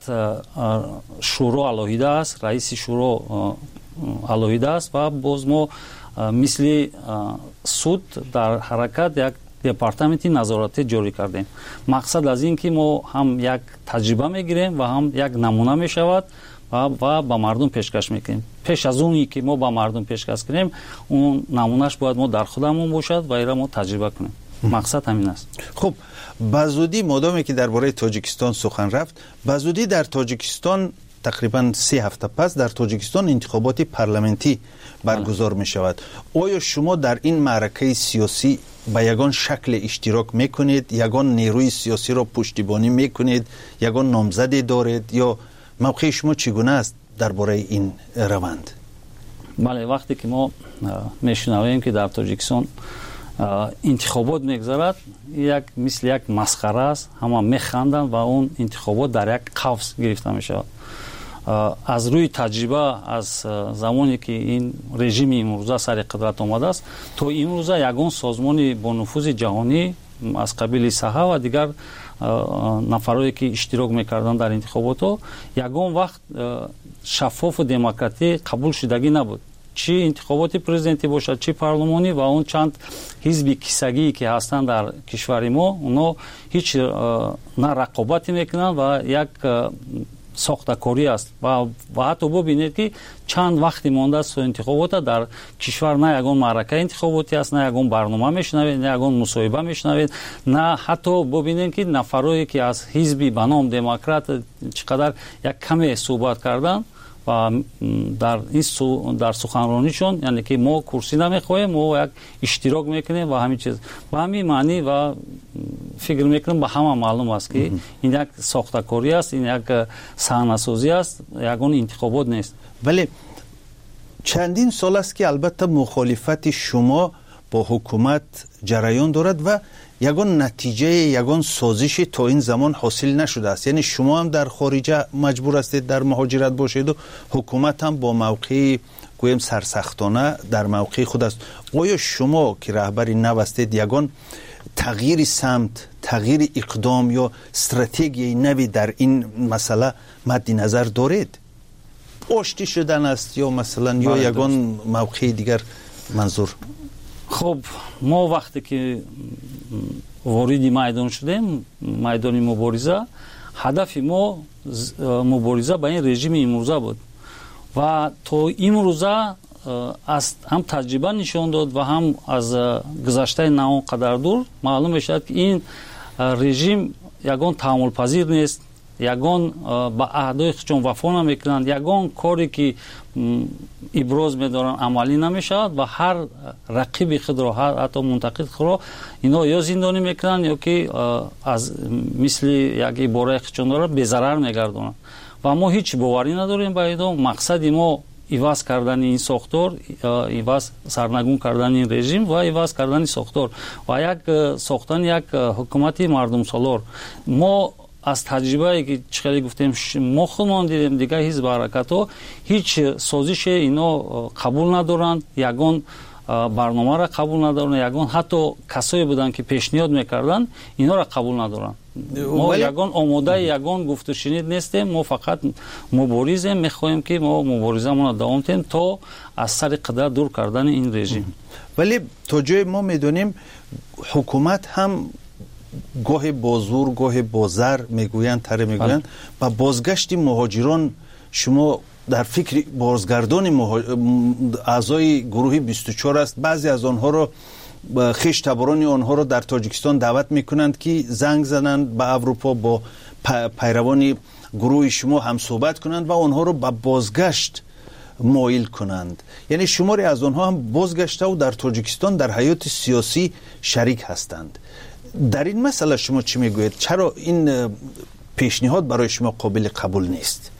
شورا الهیده است، رئیس شورا الهیده است و باز ما مثل سود در حرکت یک دپارتمنتی نظارتی جاری کردیم. مقصد از این که ما هم یک تجربه میگیریم و هم یک نمونه میشود و با مردم پیشکش میکنیم. پیش از اونی که ما با مردم پیشکش کنیم اون نمونهش باید ما در خودمون باشد و ایرا ما تجربه کنیم. مقصد همین است. خب بزودی مادامی که درباره تاجیکستان سخن رفت، بزودی در تاجیکستان تقریبا 3 هفته پس در تاجیکستان انتخابات پارلمانتی برگزار می شود. آیا شما در این معرکه سیاسی به یگان شکل اشتراک میکنید، یگان نیروی سیاسی را پشتیبانی میکنید، یگان نامزدی دارید یا موقع شما چگونه است درباره این روند؟ بله، وقتی که ما میشنویم که در تاجیکستان انتخابات میگذرد مثل یک مسخره است، همه میخندند و اون انتخابات در یک قفس گرفته میشود. از روی تجربه از زمانی که این رژیم امروزه سر قدرت آمده است تا امروزه یگان سازمان با نفوذ جهانی از قبیل صحه و دیگر نفرایی که اشتراک میکردن در انتخابات ها یگان وقت شفاف و دموکراتی قبول شدگی نبود، چی انتخابات پرزیدنتی باشد چی پارلمانی و اون چند حزب کیسگی که هستند در کشور ما اونا هیچ نه رقابتی میکنن و یک ساختکاری است و حتی ببینید که چند وقتی مانده است انتخابات در کشور نه یگان معرکه انتخاباتی است، نه یگان برنامه میشنوید، نه یگان مصاحبه میشنوید، نه حتی ببینید که نفرایی که از حزبی به نام دموکرات چقدر یک کمی صحبت کردن و در سخنرانیشون یعنی که ما کرسی نمیخوایم، ما یک اشتراک میکنیم و همین چیز و همین معنی و фикр мекунам ба ҳама маълум аст ки ин як сохтакорӣ аст, ин як саҳнасозӣ аст, ягон интихобот нест. вале чандин сол аст ки албатта мухолифати шумо бо ҳукумат ҷараён дорад ва ягон натиҷаи ягон созиши то ин замон ҳосил нашудааст. яъне шумо ҳам дар хориҷа маҷбур ҳастед дар муҳоҷират бошеду ҳукумат ҳам бо мавқеи гӯем сарсахтона дар мавқеи худ аст. оё шумо ки раҳбари нав ҳастед ягон тағйири самт, тағйири иқдом ё стратегияи нави дар ин масъала мадди назар доред? оштӣ шудан аст ё масалан ё ягон мавқеи дигар манзур? хуб, мо вақте ки вориди майдон шудем, майдони мубориза, ҳадафи мо мубориза ба ин режими имрӯза буд ва то имрӯза ҳам таҷриба нишон дод ва ҳам аз гузаштаи на он қадар дур маълум мешавад ки ин режим ягон таҳаммулпазир нест, ягон ба аҳдои худшон вафо намекунанд, ягон коре ки иброз медоранд амалӣ намешавад ва ҳар рақиби худро, ҳатто мунтақид худро ино ё зиндонӣ мекунанд ё ки аз мисли як ибораи худшон дорад безарар мегардонанд ва мо ҳеҷ боварӣ надорем ба идом. мақсади мо иваз кардани ин сохтор, иваз сарнагун кардани ин режим ва иваз кардани сохтор ва як сохтани як ҳукумати мардумсолор. мо аз таҷрибае ки чӣ хеле гуфтем мо худмон дидем дигар ҳизб ҳаракатҳо ҳеҷ созише ино қабул надоранд, ягон барномаро қабул надоранд, ягон ҳатто касое буданд ки пешниҳод мекарданд инҳоро қабул надоранд. мо ягон омодаи ягон гуфтушинид нестем, мо фақат муборизем, мехоҳем ки мо муборизамонро давом диҳем то аз сари қидра дур кардани ин режим. вале то ҷое мо медонем ҳукумат ҳам гоҳе бо зур, гоҳе бо зар мегӯянд, таре мегӯянд ба бозгашти муҳоҷирон. шумо дар фикри бозгардони аъзои гурӯҳи 24 аст. баъзе аз онҳоро хештаборони онҳоро дар тоҷикистон даъват мекунанд ки занг зананд ба аврупо, бо пайравони гурӯҳи шумо ҳамсӯҳбат кунанд ва онҳоро ба бозгашт моил кунанд. яъне шуморе аз онҳо ҳам бозгаштаву дар тоҷикистон дар ҳаёти сиёсӣ шарик ҳастанд. дар ин масъала шумо чӣ мегӯед? чаро ин пешниҳод барои шумо қобили қабул нест?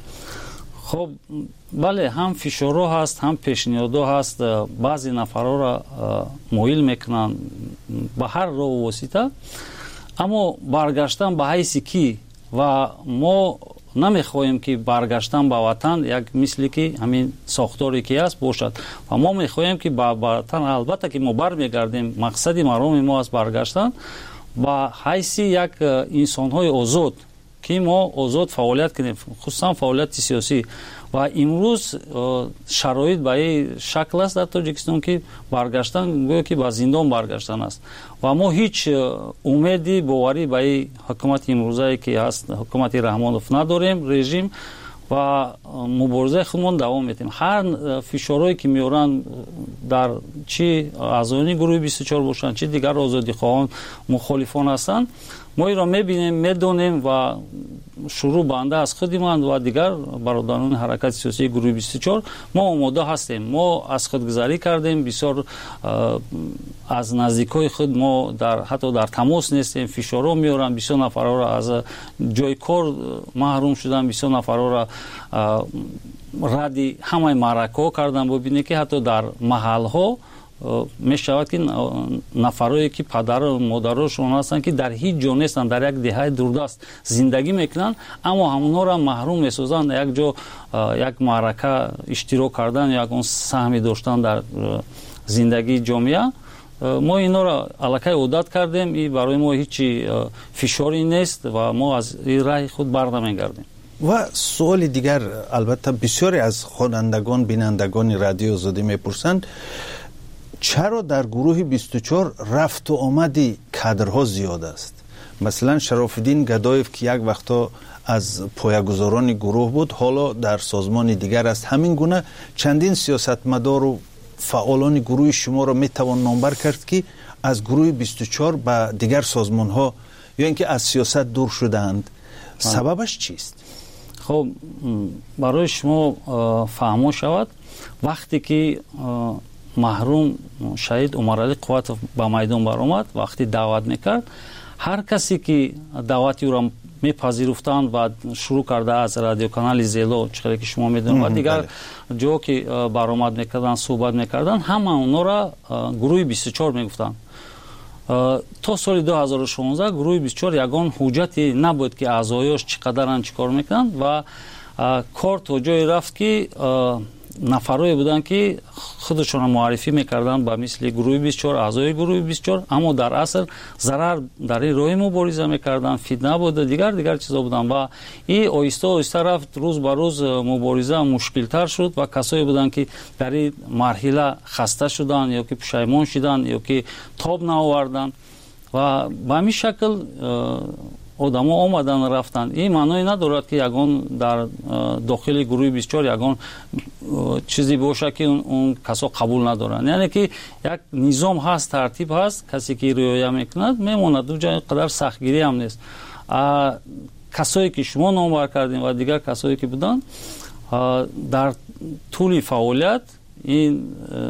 хуб, бале, ҳам фишорҳо ҳаст, ҳам пешниҳодҳо ҳаст. баъзе нафарҳоро моил мекунанд ба ҳар роҳу восита, аммо баргаштан ба ҳайси кӣ? ва мо намехоҳем ки баргаштан ба ватан як мисли ки ҳамин сохторе ки аст бошад ва мо мехоҳем ки ба ватан албатта ки мо бармегардем, мақсади мароми мо аст баргаштан ба ҳайси як инсонҳои озод ки мо озод фаъолият кунем, хусусан фаъолияти сиёсӣ. ва имрӯз шароит ба ин шакл аст дар тоҷикистон ки баргаштан гӯё ки ба зиндон баргаштан аст ва мо ҳеҷ умеди боварӣ ба ин ҳукумати имрӯзае ки ҳаст, ҳукумати Раҳмонов надорем режим ва муборизаи худмон давом медиҳем. ҳар фишорҳое ки меоранд дар чӣ аъзоёни гурӯҳи 24 бошанд, чӣ дигар озодихоҳон, мухолифон ҳастанд, мо инро мебинем, медонем ва шурӯъ банда аз худи ман ва дигар бародарони ҳаракати сиёсии гурӯҳи 24 мо омода ҳастем. мо аз худгузарӣ кардем, бисёр аз наздикои худ мо ҳатто дар тамос нестем, фишорҳо меоранд, бисёр нафарҳоро аз ҷои кор маҳрум шудан, бисёр нафарҳоро радди ҳамаи маъракаҳо кардан. бубинед ки ҳатто дар маҳалҳо мешавад ки нафарое ки падару модарошон ҳастанд ки дар ҳеҷ ҷо нестанд, дар як деҳаи дурдаст зиндагӣ мекунанд, аммо ҳамонҳоро маҳрум месозанд як ҷо як маърака иштирок кардан, ягон саҳми доштан дар зиндагии ҷомеа. мо инҳоро аллакай одат кардем, и барои мо ҳеҷ фишоре нест ва мо аз ин раҳи худ барнамегардем. ва суоли дигар, албатта бисёре аз хонандагон, бинандагони радиои озодӣ мепурсанд, чаро дар гурӯҳи 24 рафту омади кадрҳо зиёд аст? масалан, Шарофиддин Гадоев ки як вақто аз поягузорони гурӯҳ буд, ҳоло дар созмони дигар аст. ҳамин гуна чандин сиёсатмадору фаъолони гурӯҳи шуморо метавон номбар кард ки аз гурӯҳи 24 ба дигар созмонҳо ё ин ки аз сиёсат дур шудаанд. сабабаш чист? хуб, барои шумо фаҳмо шавад, вақте ки маҳрум шаҳид Умаралӣ Қувватов ба майдон баромад, вақти даъват мекард, ҳар касе ки даъвати ӯро мепазируфтанд ва шурӯъ карда аз радиоканали зело чиқдре ки шумо медонед ва дигар ҷо ки баромад мекарданд суҳбат мекарданд ҳама онора гурӯҳи 24 мегуфтанд. то соли 2016 гурӯҳи 24 ягон ҳуҷҷате набуд ки аъзоёш чӣ қадаранд чӣ кор мекунанд ва кор то ҷое рафт ки нафарое буданд ки худашонро муаррифӣ мекарданд ба мисли гурӯҳи 24 аъзои гурӯҳи 24 аммо дар асл зарар дар ин роҳи мубориза мекарданд, фитна буд дигар чизо буданд ва ин оҳиста оҳиста рафт рӯз ба рӯз мубориза мушкилтар шуд ва касое буданд ки дар ин марҳила хаста шуданд ё ки пушаймон шуданд ё ки тоб наоварданд ва ба ҳамин шакл одамо омадан рафтанд. Ин маъное надорад ки ягон дар дохили гурӯҳи 24 ягон чизе бошад ки он касо қабул надоранд. Яъне ки як низом ҳаст, тартиб ҳаст, касе ки риоя мекунад мемонад, ҷо қадар сахтгирӣ ҳам нест. Касое ки шумо номбар кардем ва дигар касое ки буданд дар тӯли фаъолият ин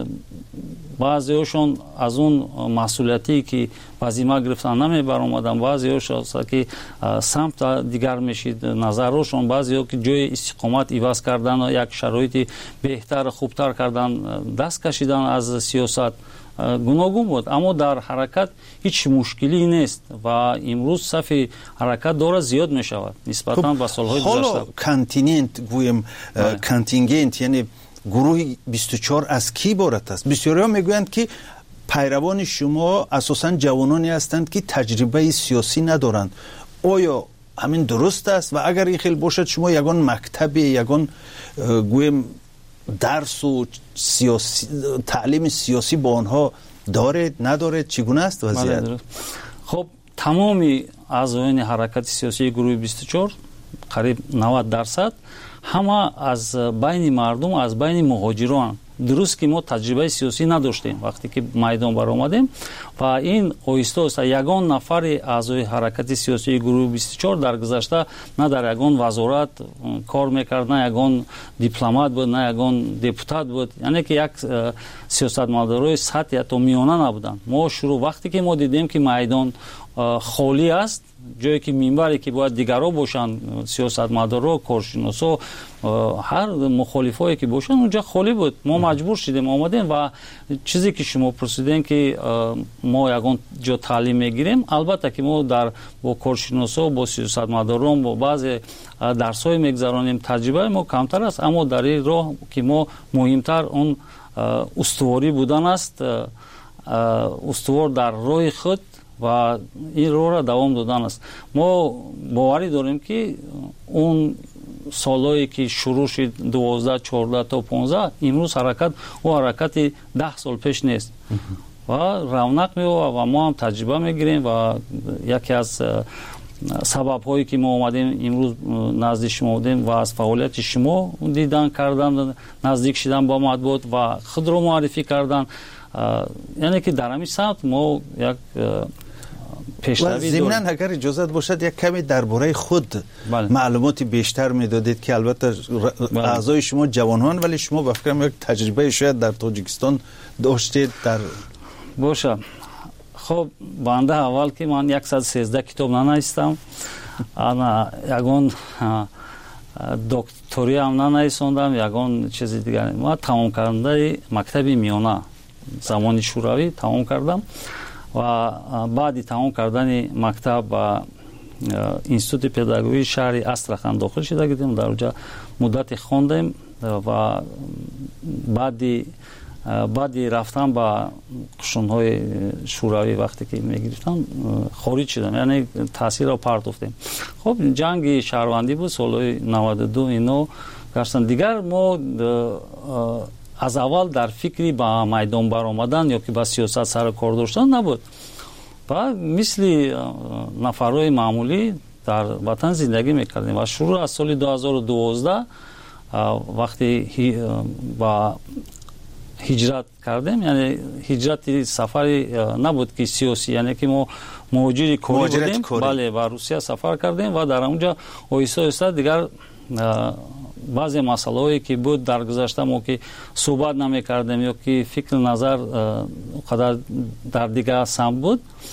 баъзеҳошон аз он масъулиятие ки вазима гирифтан намебаромаданд, баъзеҳошон ки самта дигар мешид назарҳошон, баъзеҳо ки ҷои истиқомат иваз кардан, як шароити беҳтар хубтар кардан, даст кашидан аз сиёсат гуногун буд, аммо дар ҳаракат ҳеҷ мушкилӣ нест ва имрӯз сафи ҳаракат дора зиёд мешавад нисбатан ба солҳои гузашта. ҳоло континент гӯем контингент, яъне гурӯҳи 24 аз ки иборат аст? бисёриҳо мегӯянд ки пайравони шумо асосан ҷавононе ҳастанд ки таҷрибаи сиёсӣ надоранд. оё ҳамин дуруст аст? ва агар ин хел бошад, шумо ягон мактабе, ягон гӯем дарсу таълими сиёсӣ бо онҳо доред, надоред? чӣ гуна аст вазъият? хоб тамоми аъзоёни ҳаракати сиёсии гурӯҳи 24 қариб 90% ҳама аз байни мардум, аз байни муҳоҷирон. дуруст ки мо таҷрибаи сиёсӣ надоштем вақте ки майдон баромадем ва ин оҳиста ягон нафари аъзои ҳаракати сиёсии гурӯҳи 24 дар гузашта на дар ягон вазорат кор мекард, на ягон дипломат буд, на ягон депутат буд, яъне ки як сиёсатмадорои сатҳи ҳатто миёна набуданд. мо шурӯъ вақте ки мо дидем ки майдон холӣ аст, ҷое ки минбаре ки бояд дигаро бошанд, сиёсатмадоро, коршиносо, ҳар мухолифое ки бошанд, унҷа холӣ буд. мо маҷбур шудем омадем ва чизе ки шумо пурсидем ки мо ягон ҷо таълим мегирем, албатта ки мо бо коршиносо, бо сиёсатмадорон, бо баъзе дарсҳое мегзаронем, таҷрибаи мо камтар аст, аммо дар ин роҳ ки мо муҳимтар он устуворӣ будан аст, устувор дар роҳи худ ва ин роҳро давом додан аст. мо боварӣ дорем ки он солҳое ки шурӯъ шуд 12, 14 то 15, имрӯз ҳаракат ҳаракати 10 сол пеш нест ва равнақ меёбад ва мо ҳам таҷриба мегирем ва яке аз сабабҳое ки мо омадем имрӯз назди шумо будем ва аз фаъолияти шумо дидан кардан, наздик шудан ба матбуот ва худро муаррифӣ кардан, яъне ки дар ҳамин самт мо як ضمناً اگر اجازت باشد یک کمی درباره خود معلوماتی بیشتر میدادید که البته اعضای شما جوانان، ولی شما به فکرم یک تجربه شاید در تاجیکستان داشتید. در باشه خب بنده اول که من 113 کتاب ننوشتم، انا یگان دکتری هم ننوشتم، یگان چیز دیگه. من تمام کرده مکتب میانه زمانی شوروی تمام کردم و بعدی تمام کردن مکتب و اینستیتوت پداگوژی شهر استراخان داخل شده بودیم، در اونجا مدت خواندیم و بعدی رفتم با قشون‌های شوروی وقتی که میگرفتم خارج شدم، یعنی تاثیر رو پرداختیم. خب جنگ شهروندی بود سال 92 اینو گشتن دیگر. ما از اول در فکری با میدان برآمدن یا که با سیاست سر کار داشتن نبود و مثل نفرای معمولی در وطن زندگی میکردیم و شروع از سال 2012 وقتی با هجرت کردیم، یعنی هجرت سفری نبود که سیاسی، یعنی که ما مهاجر کوری بودیم، بله، و روسیه سفر کردیم و در اونجا آهسته آهسته دیگر بعضی مسائلی که بود در گذشته ما که صحبت نمی‌کردیم یا که فکر نظر قدر در دیگه سم بود،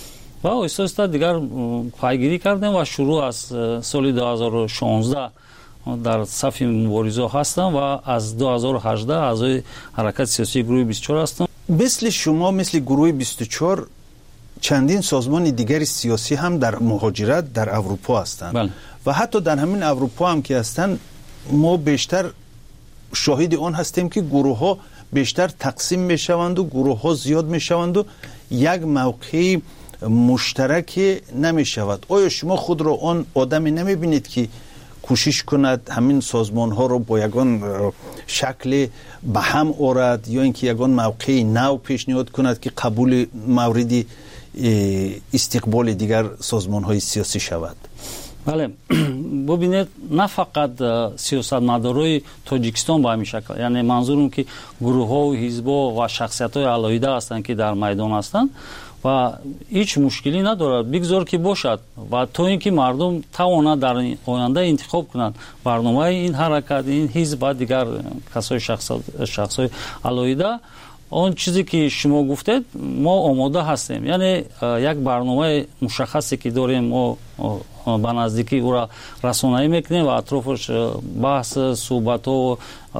و اوستا دیگر پایگیری کردیم و شروع از سال 2016 در صف مبارزه هستم و از 2018 اعضای حرکت سیاسی گروه 24 هستم. مثل شما، مثل گروه 24 چندین سازمان دیگری سیاسی هم در مهاجرت در اروپا هستند. بله. و حتی در همین اروپا هم که هستند ما بیشتر شاهد آن هستیم که گروه ها بیشتر تقسیم می شوند و گروه ها زیاد می شوند و یک موقع مشترک نمی شود. آیا شما خود را آن آدمی نمی بینید که کوشش کند همین سازمان ها رو با یگان شکل به هم آورد یا اینکه یگان موقع نو پیشنهاد کند که قبول مورد استقبال دیگر سازمان های سیاسی شود؟ بله، ببینید نه فقط سیاستمدارای تاجیکستان با همین شکل، یعنی منظورم که گروه ها و حزب ها و شخصیت های علاهیده هستند که در میدان هستند و هیچ مشکلی ندارد، بگذار که باشد و تا اینکه مردم توانند در آینده انتخاب کنند برنامه این حرکت، این حزب و دیگر کسای شخصای علاهیده. اون چیزی که شما گفتید ما آماده هستیم، یعنی یک برنامه مشخصی که داریم ما به نزدیکی او را رسانه‌ای میکنیم و اطرافش بحث صحبت و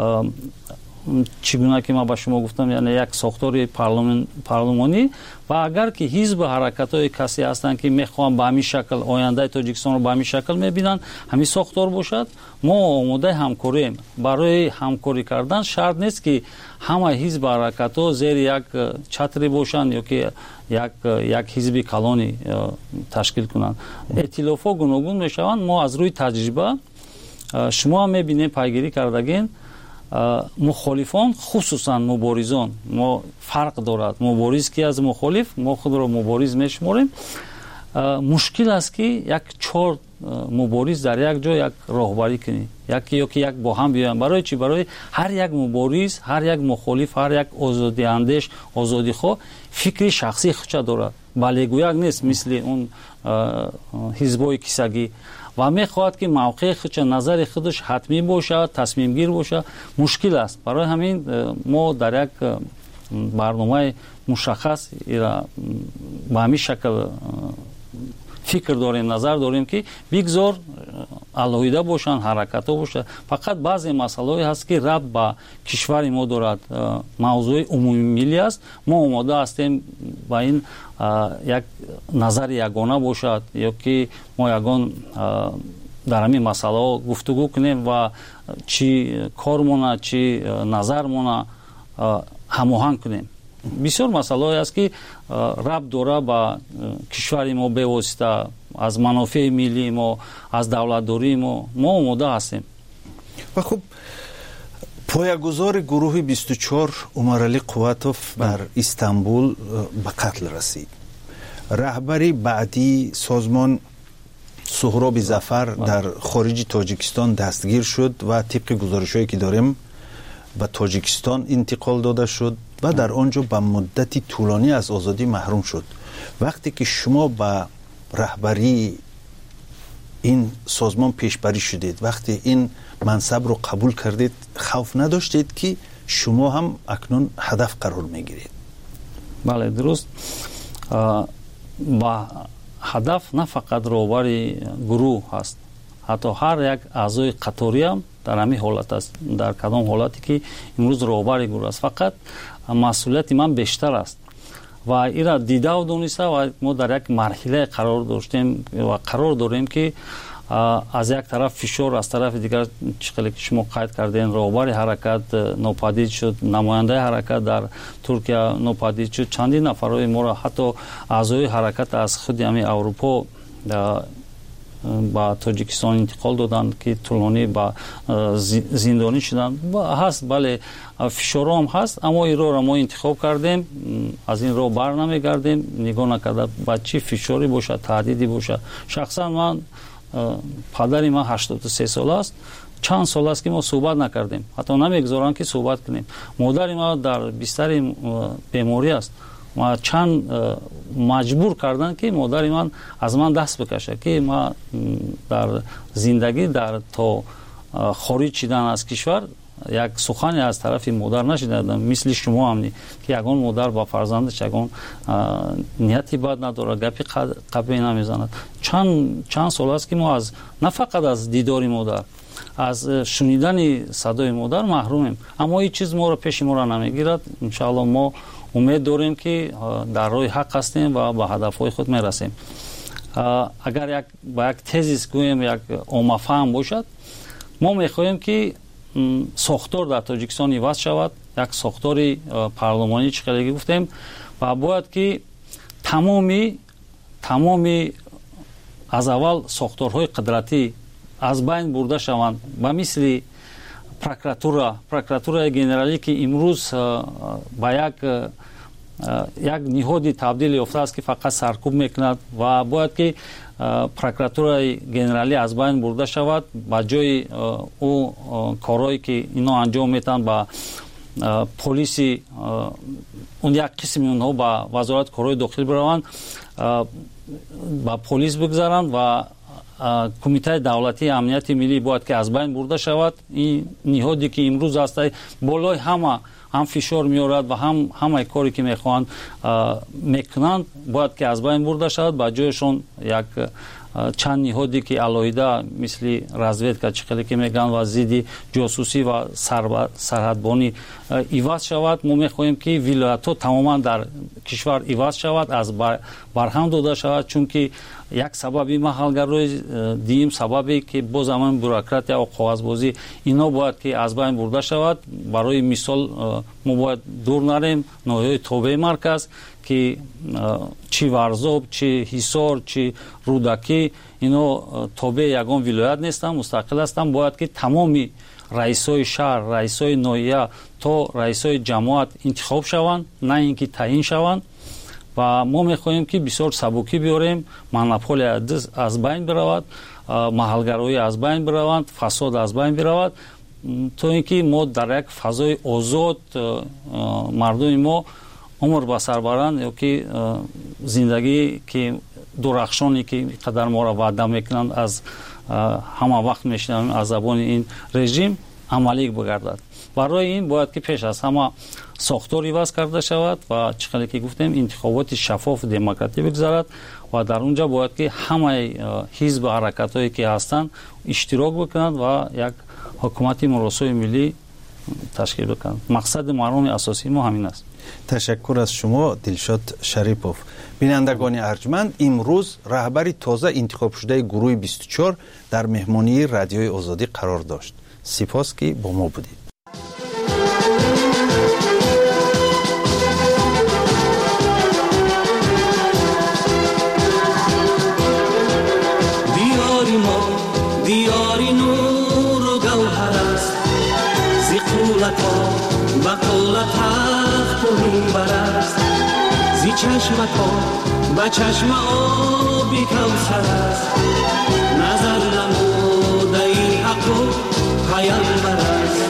چگونه که ما به شما گفتم، یعنی یک ساختار پارلمانی و اگر که حزب حرکت های کسی هستند که میخوان به همین شکل آینده تاجیکستان رو به همین شکل میبینن همین ساختار باشد، ما آماده همکاریم. برای همکاری کردن شرط نیست که همه حزب حرکت ها زیر یک چتری باشند یا که یک حزب کلانی تشکیل کنند. ائتلاف ها گوناگون میشوند. ما از روی تجربه شما میبینید پیگیری کردگین مخالفان خصوصا مبارزان ما فرق دارد. مبارز که از مخالف ما خود را مبارز میشماریم. مشکل است که یک 4 مبارز در یک جا یک راهبری کنی یا که یک با هم بیایم. برای چی؟ برای هر یک مبارز، هر یک مخالف، هر یک آزادی اندیش، آزادی خواه فکری شخصی خودش دارد، بلگویک نیست مثل اون حزبای کیسگی و میخواهد که موقع خودش، نظر خودش حتمی باشه، تصمیم گیر باشه. مشکل است. برای همین ما در یک برنامه مشخص به همین شکل فکر داریم، نظر داریم که بگذار علاهیده باشن، حرکت ها باشه. فقط بعضی مسائل هست که ربط به کشور ما دارد، موضوع عمومی ملی است. ما آماده هستیم با این یک نظر یگانه باشد یا که ما یگان در همین مسئله ها گفتگو کنیم و چی کارمونه چی نظرمونه هماهنگ کنیم. بسیار مسئله است که ربط داره با کشور ما به واسطه از منافع ملی ما، از دولتداری ما آماده هستیم. و خب پایه‌گذار گروه 24 عمرعلی قوتوف در استانبول به قتل رسید. رهبری بعدی سازمان سهراب ظفر در خارج تاجیکستان دستگیر شد و طبق گزارش‌هایی که داریم به تاجیکستان انتقال داده شد و در آنجا به مدتی طولانی از آزادی محروم شد. وقتی که شما به رهبری این سازمان پیشبری شدید، وقتی این منصب رو قبول کردید، خوف نداشتید که شما هم اکنون هدف قرار میگیرید؟ بله درست. با هدف نه فقط رهبری گروه هست، حتی هر یک اعضای قطاری هم در همین حالت است، در کدام حالتی که امروز رهبر گروه است. فقط مسئولیت من بیشتر است و این را دیده و دونسته و ما در یک مرحله قرار داشتیم و قرار داریم که از یک طرف فشار، از طرف دیگر چقدر که شما قید کردین رهبر حرکت ناپدید شد، نماینده حرکت در ترکیه ناپدید شد، چندین نفرای ما را حتی اعضای حرکت از خود همین اروپا با تاجیکستان انتقال دادن که طولانی با زندانی شدن هست. بله فشار هم هست، اما این را ما انتخاب کردیم، از این راه بر نمیگردیم. نگاه نکرده با چی فشاری باشه، تهدیدی باشه. شخصا من پدری من 83 سال است، چند سال است که ما صحبت نکردیم، حتی نمیگذارن که صحبت کنیم. مادر ما در بستر بیماری است، ما چند مجبور کردن که مادر من از من دست بکشه که ما در زندگی در تا خارج شدن از کشور як сухани аз тарафи модар нашидам, мисли шумо ҳамни ки ягон модар ба фарзандаш ягон нияти бад надорад, гапи қабе намезанад. чанд сол аст ки мо аз на фақат аз дидори модар, аз шунидани садои модар маҳрумем, аммо ҳеҷ чиз моро пеши моро намегирад. иншоалло мо умед дорем ки дар роҳи ҳақ ҳастем ва ба ҳадафҳои худ мерасем. агар ба як тезис гӯем, як оммафаҳм бошад, мо мехоҳем ки сохтор дар Тоҷикистон иваз шавад, як сохтори парлумонӣ чӣ хеле гуфтем, ва бояд ки тамоми аз аввал сохторҳои қудратӣ аз байн бурда шаванд, ба мисли прокуратураи генералӣ ки имрӯз ба як ниҳоди табдил ёфтааст ки фақат саркӯб мекунад, ва бояд ки прокуратураи генералӣ аз байн бурда шавад, ба ҷои ӯ корҳое ки ино анҷом метиҳанд ба полиси он як қисми онҳо ба вазорати корҳои дохилӣ бираванд, ба полис бигзаранд ва кумитаи давлатии амнияти миллӣ бояд ки аз байн бурда шавад. ин ниҳоде ки имрӯз аста болои ҳам фишор меорад ва ҳамаи коре ки мехоҳанд мекунанд бояд ки аз байн бурда шавад. ба ҷояшон як чанд ниҳоде ки алоҳида мисли разведка чӣ хеле ки мегӯянд ва зидди ҷосусӣ ва сарҳадбонӣ иваз шавад. мо мехоҳем ки вилоятҳо тамоман дар кишвар иваз шавад, аз барҳам дода шавад, чунки як сабаби маҳалгароӣ, дуюм сабабе ки боз ҳаман бюрократия ва коғазбозӣ ино бояд ки аз байн бурда шавад. барои мисол мо бояд дур нарем ноҳияи тобеи марказ ки чи варзоб, чи ҳисор, чи рӯдакӣ, ино тобеи ягон вилоят нестанд, мустақил ҳастанд. бояд ки тамоми раисои шаҳр, раисои ноҳия то раисои ҷамоат интихоб шаванд, на ин ки таъин шаванд. ва мо мехоҳем ки бисёр сабукӣ биёрем, монополия аз байн биравад, маҳалгароӣ аз байн бираванд, фасод аз байн биравад, то ин ки мо дар як фазои озод мардуми мо умр ба сар баранд, ё ки зиндагӣ ки дурахшоне ки қадар моро ваъда мекунанд аз ҳама вақт мешунавем аз забони ин режим амалӣ бигардад. барои ин бояд ки пеш аз ҳама сохтор иваз карда шавад ва чӣ хеле ки гуфтем интихоботи шаффофу демократӣ бигзарад ва дар он ҷо бояд ки ҳамаи ҳизбу ҳаракатҳое ки ҳастанд иштирок бикунанд ва як ҳукумати муросои миллӣ ташкил бикунанд. мақсади марҳуми асосии мо ҳамин аст. ташаккур аз шумо Дилшод Шарипов. бинандагони арҷманд, имрӯз раҳбари тоза интихобшудаи гурӯҳи 24 дар меҳмонии радиои озодӣ қарор дошт. сипос ки бо мо будед. دیاری نور و گوهر است زی قولتا بقولت تخت و منبر است زی چشمتا به چشم آبی کوثر است نظر نموده این حق و پیامبر است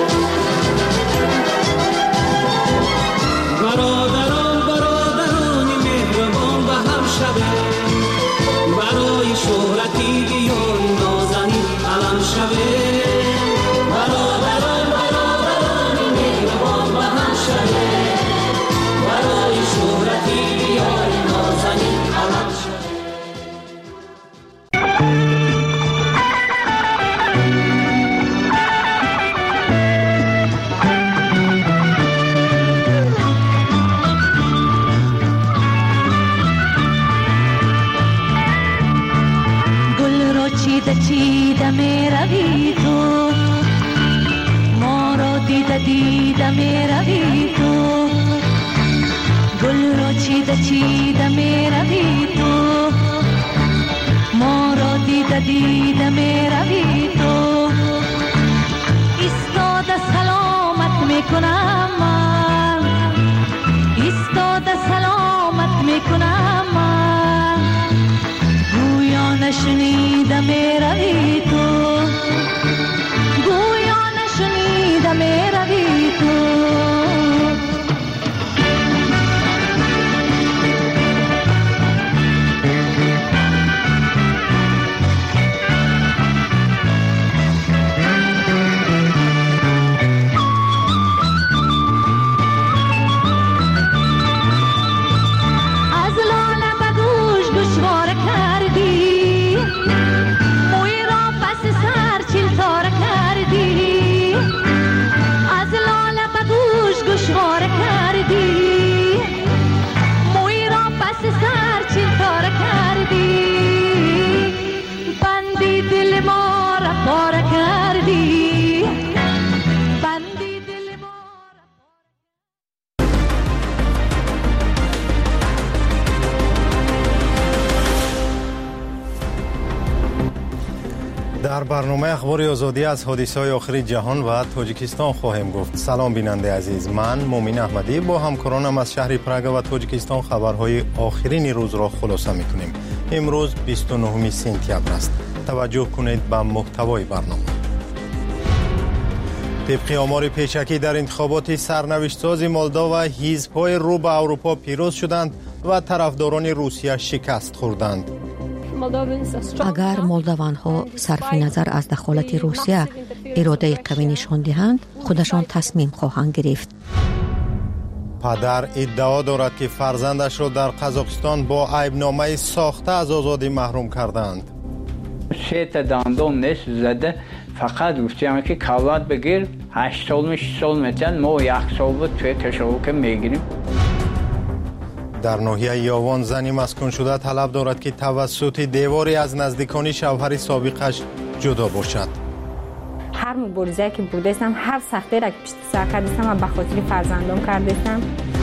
برادران مهربان به هم شوه برای شهرتی بیان نازنین علم شوه برادران مهربان به هم شوه برای شهرتی بیان نازنین علم شوه. چیده می روی تو ما را دیده می روی تو گل را چیده می روی تو ما را دیده می روی تو ایستاده سلامت می کنم من ایستاده سلامت می کنم من گویا نشنیده می روی تو گویا نشنیده می روی تو در برنامه اخبار آزادی از حادثه‌های آخر جهان و تاجیکستان خواهیم گفت. سلام بیننده عزیز، من مومین احمدی با همکارانم از شهر پراگ و تاجیکستان خبرهای آخرین روز را خلاصه می‌کنیم. امروز 29 سپتامبر است. توجه کنید به محتوای برنامه. طبق آمار پیشکی در انتخابات سرنوشت‌ساز مولداوا حزب‌های رو به اروپا پیروز شدند و طرفداران روسیه شکست خوردند. اگر مولداوان‌ها صرف نظر از دخالت روسیه اراده قوی نشان دهند، خودشان تصمیم خواهند گرفت. پدر ادعا دارد که فرزندش را در قزاقستان با عیبنامه ساخته از آزادی محروم کردند. 3 دندان نیست زده، فقط گفتیم که کالات بگیر، 8 سال میتن، ما 1 سال بود توی تشویق میگیریم. در ناحیه یاوان زنی مسکون شده طلب دارد که توسط دیواری از نزدیکان شوهر سابقش جدا باشد. هر مبارزه که بردستم، هر سختی را که پشت سر کردستم و به خاطر فرزندم کردستم.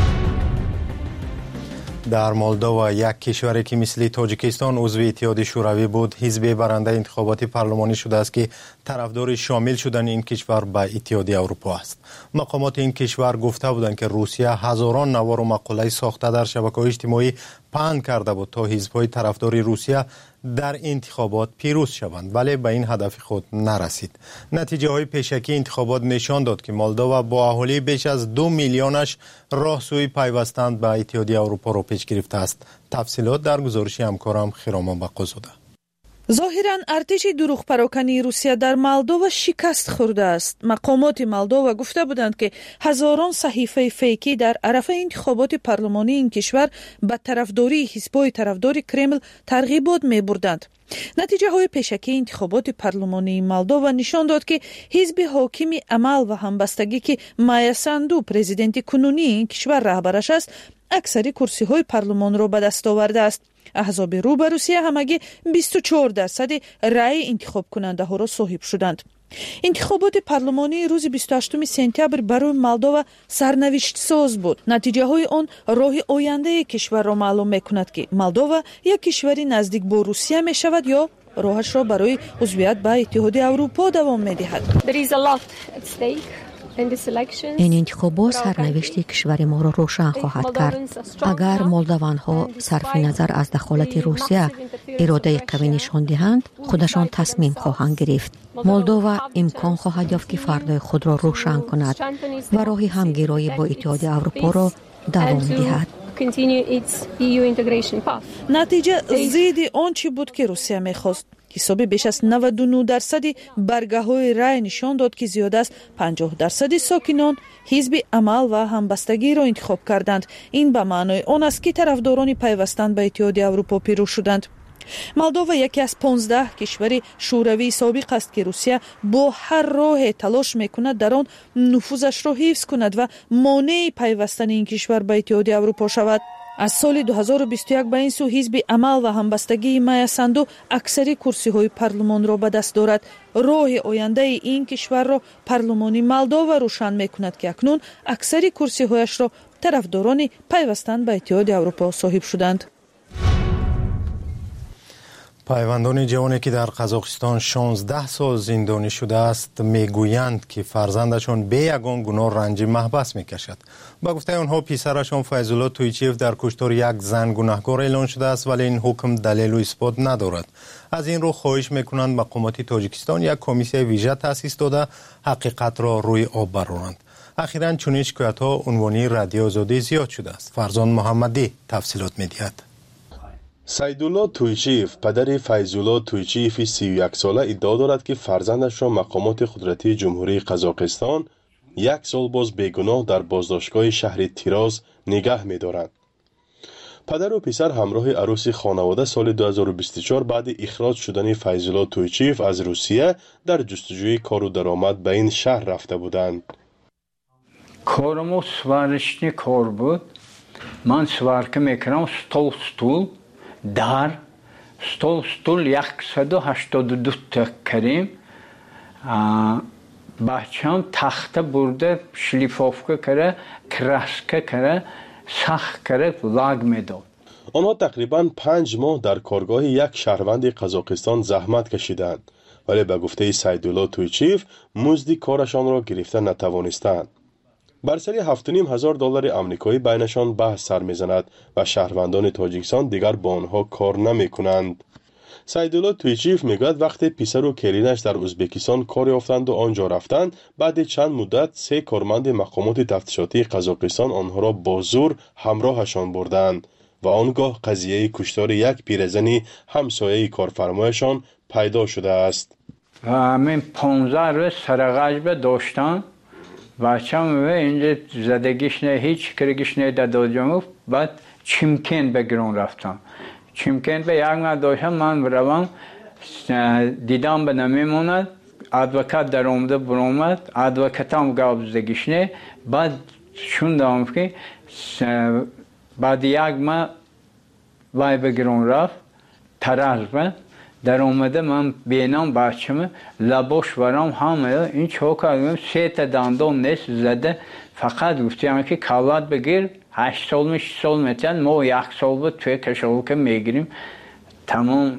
در مولداوا، یک کشوری که مثل تاجیکستان عضو اتحاد شوروی بود، حزب برنده انتخابات پارلمانی شده است که طرفدار شامل شدن این کشور به اتحاد اروپا است. مقامات این کشور گفته بودند که روسیه هزاران نوار و مقاله ساخته در شبکه‌های اجتماعی پهن کرده بود تا حزب‌های طرفدار روسیه در انتخابات پیروز شوند، ولی به این هدف خود نرسید. نتیجه های پیشکی انتخابات نشان داد که مولداوا با اهالی بیش از 2 میلیونش راهسوی پیوستن به اتحاد اروپا را پیش گرفته است. تفصیلات در گزارش همکارم خیرامان بقازاده. ظاهراً ارتش دروغ پراکنی روسیه در مولداوا شکست خورده است. مقامات مولداوا گفته بودند که هزاران صحیفه فیکی در عرصه انتخابات پارلمانی این کشور به طرفداری حزب‌های طرفدار کرمل ترغیبات می‌بردند. نتیجه های پیشکی انتخابات پارلمانی مولداوا نشان داد که حزب حاکم عمل و همبستگی که مایا ساندو پرزیدنت کنونی این کشور رهبرش است، اکثر کرسی های پارلمان را به دست آورده است. احزاب رو به روسیه همگی 24% رأی انتخاب کننده ها را صاحب شدند. انتخابات پارلمانی روز 28 سپتامبر برای مولداوا سرنوشت ساز بود. نتیجه های آن راه آینده کشور را معلوم میکند که مولداوا یک کشوری نزدیک با روسیه می شود یا راهش را برای عضویت به اتحاد اروپا دوام می دهد. این انتخابات سرنوشت کشور ما را روشن خواهد کرد. اگر مولداوان‌ها صرف نظر از دخالت روسیه اراده قوی نشان دهند، خودشان تصمیم خواهند گرفت. مولداوا امکان خواهد یافت که فردای خود را روشن کند و راه همگرایی با اتحاد اروپا را دوام دهد. نتیجه ضد آنچه بود که روسیه می‌خواست. حساب بیش از 99% برگه‌های رای نشان داد که زیاد از 50% ساکنان حزب عمل و همبستگی را انتخاب کردند. این به معنای آن است که طرفداران پیوستن به اتحاد اروپا پیروز شدند. مولداوا یکی از 15 کشور شوروی سابق است که روسیه با هر راه تلاش میکند در آن نفوذش را حفظ کند و مانع پیوستن این کشور به اتحاد اروپا شود. از سال 2021 به این سو حزب عمل و همبستگی مایا ساندو اکثر کرسی های پارلمان را به دست دارد. راه آینده این کشور را پارلمانی مولداوا روشن میکند که اکنون اکثر کرسی هایش را طرفداران پیوستن به اتحاد اروپا صاحب شدند. پیوندان جوانی که در قزاقستان 16 سال زندانی شده است میگویند که فرزندشان به یگان گناه رنج محبس میکشد. با گفته آنها پسرشان فیض‌الله تویچیف در کشتار یک زن گناهکار اعلان شده است، ولی این حکم دلیل و اثبات ندارد. از این رو خواهش میکنند مقامات تاجیکستان یک کمیسیون ویژه تأسیس داده حقیقت را روی آب برآورند. اخیراً چنین شکایت‌ها عنوانی رادیو آزادی زیاد شده است. فرزان محمدی تفصیلات میدهد. سیدالله تویچیف پدر فیض‌الله تویچیف 31 ساله ادعا دارد که فرزندش را مقامات قدرتی جمهوری قزاقستان 1 سال باز بیگناه در بازداشتگاه شهر تیراز نگه می‌دارند. پدر و پسر همراه عروس خانواده سال 2024 بعد اخراج شدن فیض‌الله تویچیف از روسیه در جستجوی کار و درآمد به این شهر رفته بودند. کارم سوارشنی کار بود. من سوارکه میکنم stol در stol 182 تا کریم. بچه‌ام تخته برده شلیفافکه کرده، کراسکه کرده، سخت کرده، لاگ میداد. آنها تقریباً 5 ماه در کارگاه یک شهروند قزاقستان زحمت کشیدند. ولی به گفته سیدالله تویچیف مزد کارشان را گرفته نتوانستند. بر سری $7,500 آمریکایی بینشان بحث سر میزند و شهروندان تاجیکستان دیگر با آنها کار نمی کنند. سیدالله تویچیف میگوید وقتی پسر و کلینش در ازبکستان کار یافتند و آنجا رفتند، بعد چند مدت 3 کارمند مقامات تفتیشاتی قزاقستان آنها را با زور همراهشان بردند و آنگاه قضیه کشتار یک پیرزن همسایه کارفرمایشان پیدا شده است. و همین 15 روز سرغجب داشتن بچه‌م اینجا زدگیش نه هیچ کرگیش نه دادم. بعد چیمکن به گرون رفتم. چیمکن به یک مرد داشتم، من روم دیدم به نمیموند، ادوکات در اومده برآمد، ادوکات هم گفت زدگیش نه. بعد شوندم که بعد یک ماه وای به گرون رفت تراز در اومده، من بینم بچه‌م لباش ورم همه این چوکا 3 تا دندان نصف زده، فقط گفتم که کالات بگیر 8 سال 6 سال میتن، ما 1 سال بود توی تشویق میگیریم تمام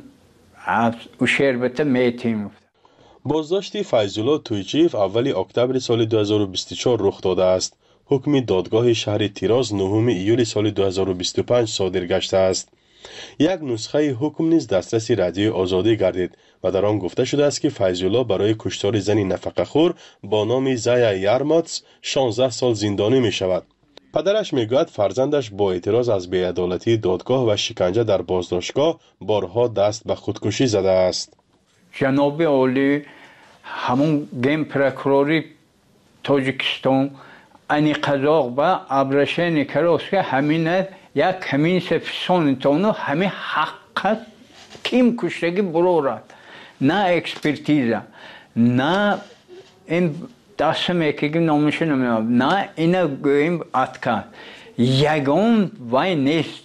او شربت میتیم. بازداشت فیض‌الله تویچیف اولی اکتبر سال 2024 رخ داده است. حکم دادگاه شهر تیراز 9 ایول سال 2025 صادر گشته است. یک نسخه حکم نیز دسترس رادیوی آزادی گردید و در آن گفته شده است که فیض‌الله برای کشتار زنی نفقه‌خور با نام زایا یارماتس 16 سال زندانی می شود. پدرش میگوید فرزندش با اعتراض از بی‌عدالتی دادگاه و شکنجه در بازداشتگاه بارها دست به خودکشی زده است. جناب عالی همون گیم پروکوروری تاجیکستان انی قزاق با ابرشن کراس که همینه یک همین سفسون تونو همه حقیقت کیم کشتگی برورد، نه اکسپرتیزه، نه این دستم که نامش نمیدونم، نه اینو گویم اتکن یگان وای نیست.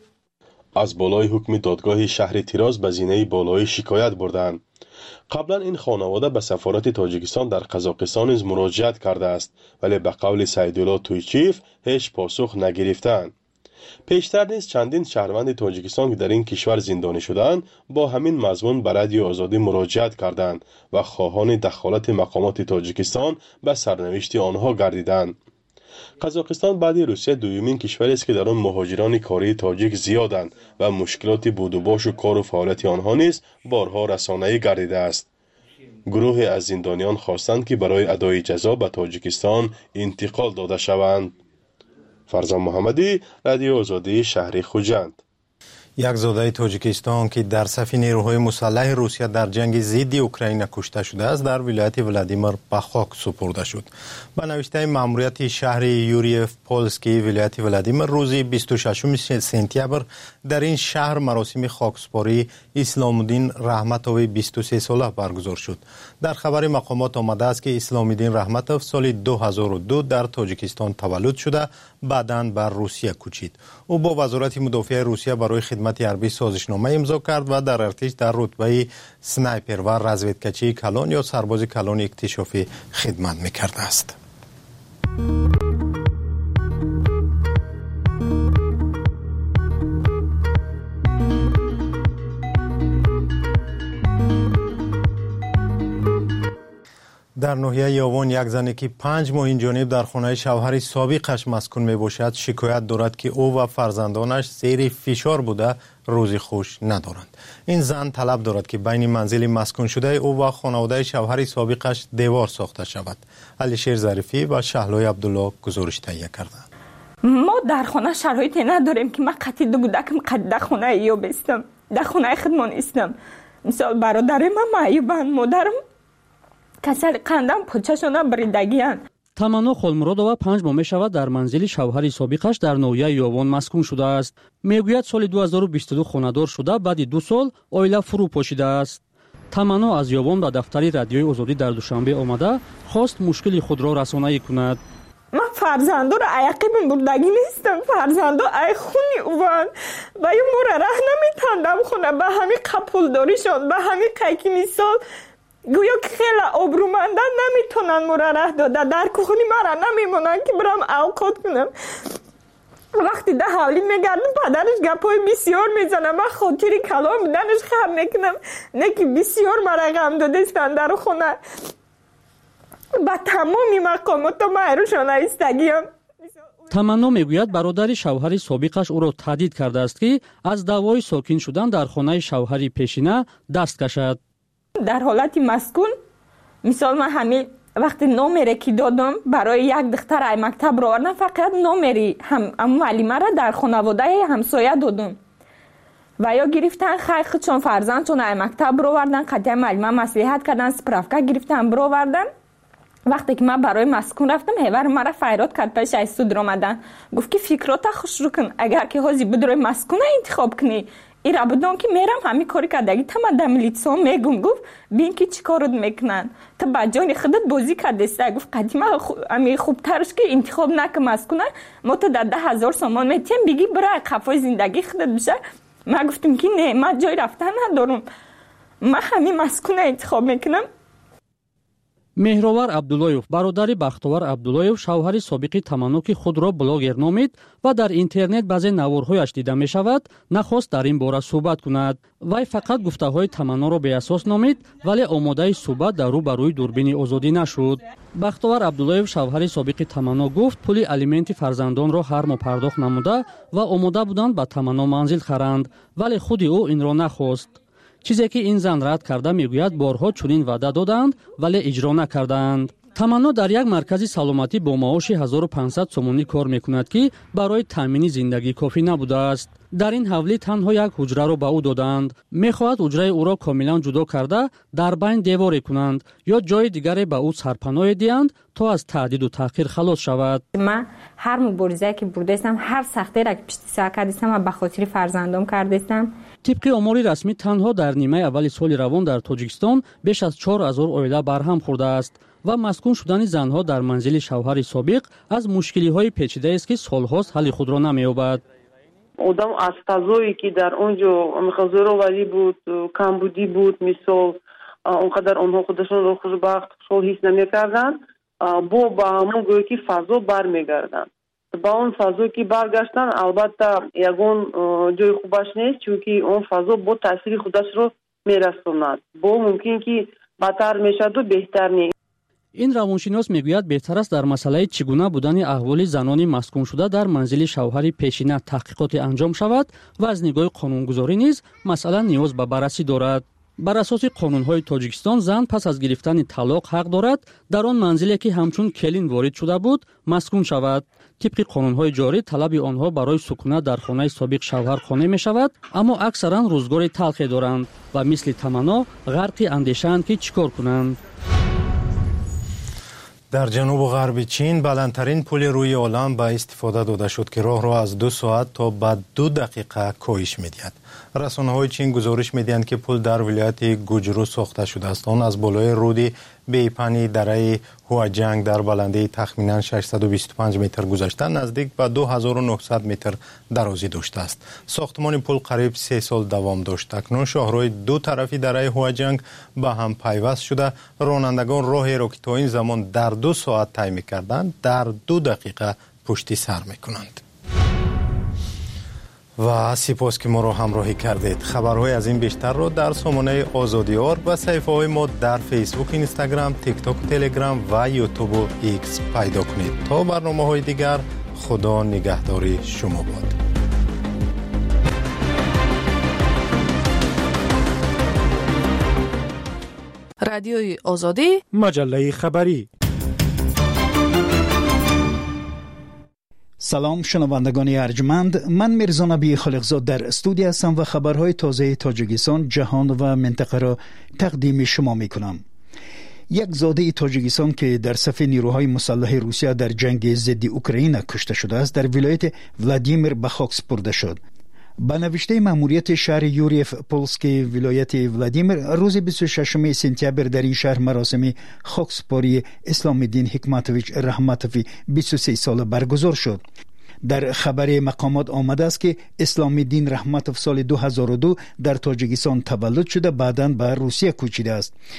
از بالای حکم دادگاه شهر تیراز به زینه بالای شکایت بردند. قبلا این خانواده به سفارت تاجیکستان در قزاقستان نیز مراجعت کرده است، ولی به قول سیدالله تویچیف هیچ پاسخ نگرفتند. پیشتر نیز چندین شهروند تاجیکستان که در این کشور زندانی شدند با همین مضمون به رادیو آزادی مراجعت کردند و خواهان دخالت مقامات تاجیکستان به سرنوشت آنها گردیدند. قزاقستان بعد روسیه دومین کشوری است که در آن مهاجران کاری تاجیک زیادند و مشکلات بود و باش و کار و فعالیت آنها نیز بارها رسانه‌ای گردیده است. گروهی از زندانیان خواستند که برای ادای جزا به تاجیکستان انتقال داده شوند. فرزان محمدی، رادیو آزادی شهر خوجند. یک زاده تاجیکستان که در صف نیروهای مسلح روسیه در جنگ ضد اوکراین کشته شده است در ولایت ولادیمیر به خاک سپرده شد. به نوشته ماموریت شهر یوریف پولسکی ولایت ولادیمیر روز 26 سپتامبر در این شهر مراسم خاکسپاری اسلام الدین رحمتوی 23 ساله برگزار شد. در خبر مقامات آمده است که اسلام الدین رحمتوف سال 2002 در تاجیکستان تولد شده، بعداً بر روسیه کوچید. او با وزارت مدافع روسیه برای خدمت حربی سازشنامه امضا کرد و در ارتش در رتبه سنایپر و رزودکچی کلان یا سرباز کلان اکتشافی خدمت می‌کرده است. در ناحیه یاوان یک زنی که 5 ماه این جانب در خانه شوهر سابقش مسکون می باشد شکایت دارد که او و فرزندانش زیر فشار بوده روزی خوش ندارند. این زن طلب دارد که بین منزل مسکون شده او و خانواده شوهر سابقش دیوار ساخته شود. علیشیر ظریفی و شهلای عبدالله گزارش تهیه کردند. ما در خانه شرایطی نداریم که من قتیده بودکم در خانه یا بستم، در خانه خدمان استم. مثال برادرم معیوبند، مادرم کسل قندم پوچشون بریدگیان. تمنا خولمرادова 5 ماه میشود در منزل شوهر سابقش در ناحیه یاوان مسکون شده است. میگوید سال 2022 خانه‌دار شده، بعد 2 سال اویلا فرو پاشیده است. تمنا از یاوان به دفتر رادیوی آزادی در دوشنبه آمده خواست مشکل خود را رسانه‌ای کند. من فرزندو را عقیب بردگی نیستم، فرزندو ای خونی اوان و یه مورا ره نمیتندم خونه به همین قبول داریشون، به همین قیکی مثال گویا که خیلی آبرومندن نمیتونن مرا ره داده، در کخونی مرا نمیمونن که برم اوقات کنم. وقتی ده حولی میگردم پدرش گپای بسیار میزنه. من خاطری کلام بودنش خم میکنم، نه که بسیار مرا غم دادستن در خونه. با تمامی مقامات ما ایروشانه ایستگیم. تمنا میگوید برادر شوهر سابقش او را تهدید کرده است که از دعوای ساکن شدن در خانه شوهر پیشینه دست کشد. در حالت مسکون مثال من همین وقتی نامری که دادم برای یک دختر ای مکتب رو آوردم، فقط نامری معلمه را در خانواده همسایه دادم و یا گرفتن خیلی چون فرزندشون ای مکتب رو آوردن، قطعه معلمه مصلحت کردن، سپرافکا گرفتن برو آوردن. وقتی که من برای مسکون رفتم هیور مرا فریاد کرد، پیش ایستاد آمدن گفت که فکرات خوش رو کن، اگر که حاضر بود روی مسکون انتخاب کنی ایرا بدون که میرم همین کاری کردگی تمام در ملیتسا میگم. گفت بین که چی کارت میکنن تا بجانی خودت بازی کرده. گفت قدیما همین خوبترش که انتخاب نکن مسکونه، ما تا در 10,000 سامان میتیم بگی برای قفای زندگی خودت بشه. من گفتم که نه، من جای رفتن ندارم، من همین مسکونه انتخاب میکنم. مهرآور عبداللهیف برادر بختیار عبداللهیف شوهر سابق تمنا که خود را بلاگر نامید و در اینترنت بعضی نوارهایش دیده می شود نخواست در این باره صحبت کند. وی فقط گفته های تمنا را به اساس نامید ولی آماده صحبت در روبروی دوربین آزادی نشد. بختیار عبداللهیف شوهر سابق تمنا گفت پول الیمنت فرزندان را هر ماه پرداخت نموده و آماده بودند به تمنا منزل خرند، ولی خود او این را نخواست. چیزی که این زن رد کرده میگوید بارها چنین وعده دادند ولی اجرا نکردند. تمنا در یک مرکز سلامتی با معاش 1500 سومونی کار میکند که برای تامین زندگی کافی نبوده است. در این حوالی تنها یک حجره را به او دادند. میخواهد حجره او را کاملا جدا کرده در بین دیواری کنند یا جای دیگری به او سرپناه دهند تا از تهدید و تحقیر خلاص شود. من هر مبارزه که بردم، هر سختی را که پشت سر کردم و به خاطر فرزندم کردم. طبق آمار رسمی تنها در نیمه اول سال روان در تاجیکستان بیش از 4000 عائله برهم خورده است و مسکون شدن زنها در منزل شوهر سابق از مشکلی‌های پیچیده است که سال‌هاست حل خود را نمی‌یابد. آدم از فضایی که در اونجا زوراوری بود، کمبودی بود، مثال اونقدر آنها خودشون رو خوشبخت خوشحال حس نمی‌کردن، با همون گویی که فضا برمیگردن. با اون فضا که برگشتن البته یگون جای خوبش نیست، چونکه اون فضا با تاثیر خودش رو میرسوند، با ممکن که بدتر میشد و بهتر نیست. این روانشناس میگوید بهتر است در مسئله چگونه بودن احوال زنان مسکون شده در منزل شوهر پیشینه تحقیقات انجام شود و از نگاه قانونگذاری نیز مسئله نیاز به بررسی دارد. بر اساس قانون‌های تاجیکستان زن پس از گرفتن طلاق حق دارد در آن منزلی که همچون کلین وارد شده بود مسکون شود. طبق قانون‌های جاری طلب آنها برای سکونت در خانه سابق شوهر خانه می شود، اما اکثرا روزگار تلخی دارند و مثل تمنا غرق اندیشه‌اند که چیکار کنند. در جنوب و غرب چین بلندترین پل روی عالم به استفاده داده شد که راه را از 2 ساعت تا به 2 دقیقه کاهش می‌دهد. رسانه‌های چین گزارش می‌دهند که پل در ولایت گوجرو ساخته شده است. آن از بالای رود بیپنی دره هواجنگ در بلندی تخمیناً 625 متر گذشته نزدیک به 2900 متر درازی داشته است. ساختمان پل قریب 3 سال دوام داشت. اکنون شاهروی دو طرفی دره هواجنگ به هم پیوست شده. رانندگان راهی را که تا این زمان در 2 ساعت طی می‌کردند در 2 دقیقه پشت سر می‌کنند. و سپاس که ما را همراهی کردید. خبرهای از این بیشتر را در سامانه آزادیار و صفحه‌های ما در فیسبوک، اینستاگرام، تیک تاک، تلگرام و یوتیوب و ایکس پیدا کنید. تا برنامه‌های دیگر خدا نگهداری شما باد. رادیوی آزادی، مجله خبری. سلام شنوندگان ارجمند، من میرزا نبی خالقزاد در استودیو هستم و خبرهای تازه تاجیکستان، جهان و منطقه را تقدیم شما میکنم. یک زاده تاجیکستان که در صف نیروهای مسلح روسیه در جنگ ضد اوکراین کشته شده است در ولایت ولادیمیر به خاک سپرده شد. با نوشته مأموریت شهر یوریف پولسکی ولایت ولادیمیر روز 26 سپتامبر در این شهر مراسم خاکسپاری اسلام الدین حکمتویچ رحمتوفی 23 ساله برگزار شد. در خبر مقامات آمده است که اسلام الدین رحمتوف سال 2002 در تاجیکستان تولد شده، بعداً به روسیه کوچیده است.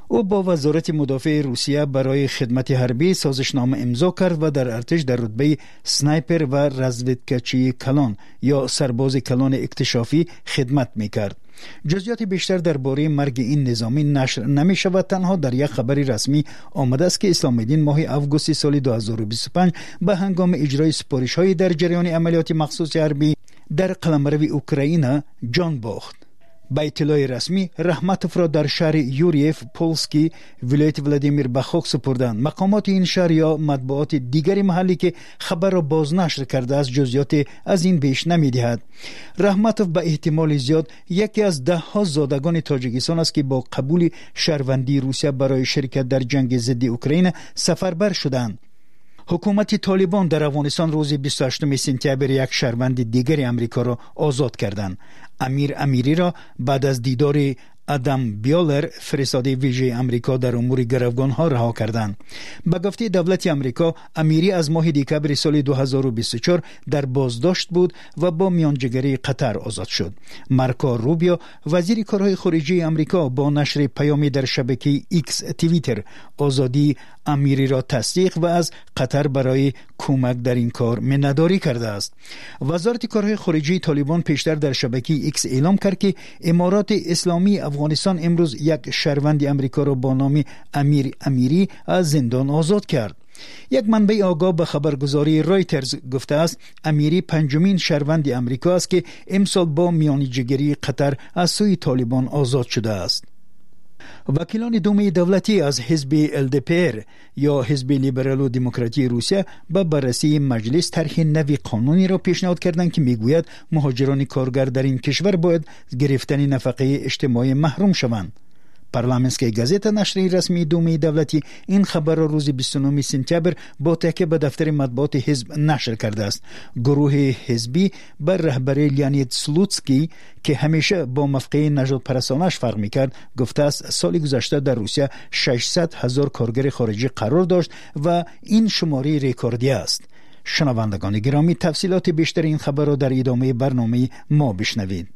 او با وزارت مدافع روسیه برای خدمت حربی سازشنامه امضا کرد و در ارتش در رتبه سنایپر و رزودکچی کلان یا سرباز کلان اکتشافی خدمت میکرد. جزئیات بیشتر درباره مرگ این نظامی نشر نمی شود. تنها در یک خبر رسمی آمده است که اسلام الدین ماه اوگوست سال 2025 به هنگام اجرای سپارش‌های در جریان عملیات مخصوص حربی در قلمرو اوکراین جان باخت. با اطلاع رسمی رحمتوف را در شهر یوریف پولسکی ولایت ولادیمیر به خاک سپردند. مقامات این شهر یا مطبوعات دیگری محلی که خبر را بازنشر کرده است جزئیات از این بیش نمی‌دهد. رحمتوف به احتمال زیاد یکی از 10 ها زادگان تاجیکستان است که با قبول شهروندی روسیه برای شرکت در جنگ ضد اوکراین سفربر شدند. حکومت طالبان در افغانستان روز 28 سپتامبر یک شهروند دیگر امریکا را آزاد کردند. امیر امیری را بعد از دیدار ادم بیالر فرستاده ویژه امریکا در امور گروگان ها رها کردند. به گفته دولت امریکا امیری از ماه دکمبر سال 2024 در بازداشت بود و با میانجیگری قطر آزاد شد. مارکو روبیو وزیر کارهای خارجه امریکا با نشر پیامی در شبکه ایکس توییتر آزادی امیری را تصدیق و از قطر برای کمک در این کار منتداری کرده است. وزارت کارهای خارجه طالبان پیشتر در شبکه ایکس اعلام کرد که امارات اسلامی افغانستان امروز یک شهروند امریکا را با نام امیر امیری از زندان آزاد کرد. یک منبع آگاه به خبرگزاری رایترز گفته است امیری پنجمین شهروند امریکا است که امسال با میانجیگری قطر از سوی طالبان آزاد شده است. وکیلان دوم دولتی از حزب LDPR یا حزب لیبرال و دموکراتی روسیه به بررسی مجلس طرح نوی قانونی را پیشنهاد کردند که میگوید مهاجران کارگر در این کشور باید گرفتن نفقه اجتماعی محروم شوند. پارلمانسکی گازeta نشر رسمی دوم دولتی این خبر را روز 29 سپتامبر با تکیه به دفتر مطبوعات حزب نشر کرده است. گروه حزبی بر رهبری لیانید سلوتسکی که همیشه با مفقه نژاد پرستانش فرق میکرد گفته است سال گذشته در روسیه 600,000 کارگر خارجی قرار داشت و این شماره رکوردی است. شنوندگان گرامی تفصیلات بیشتر این خبر را در ادامه برنامه ما بشنوید.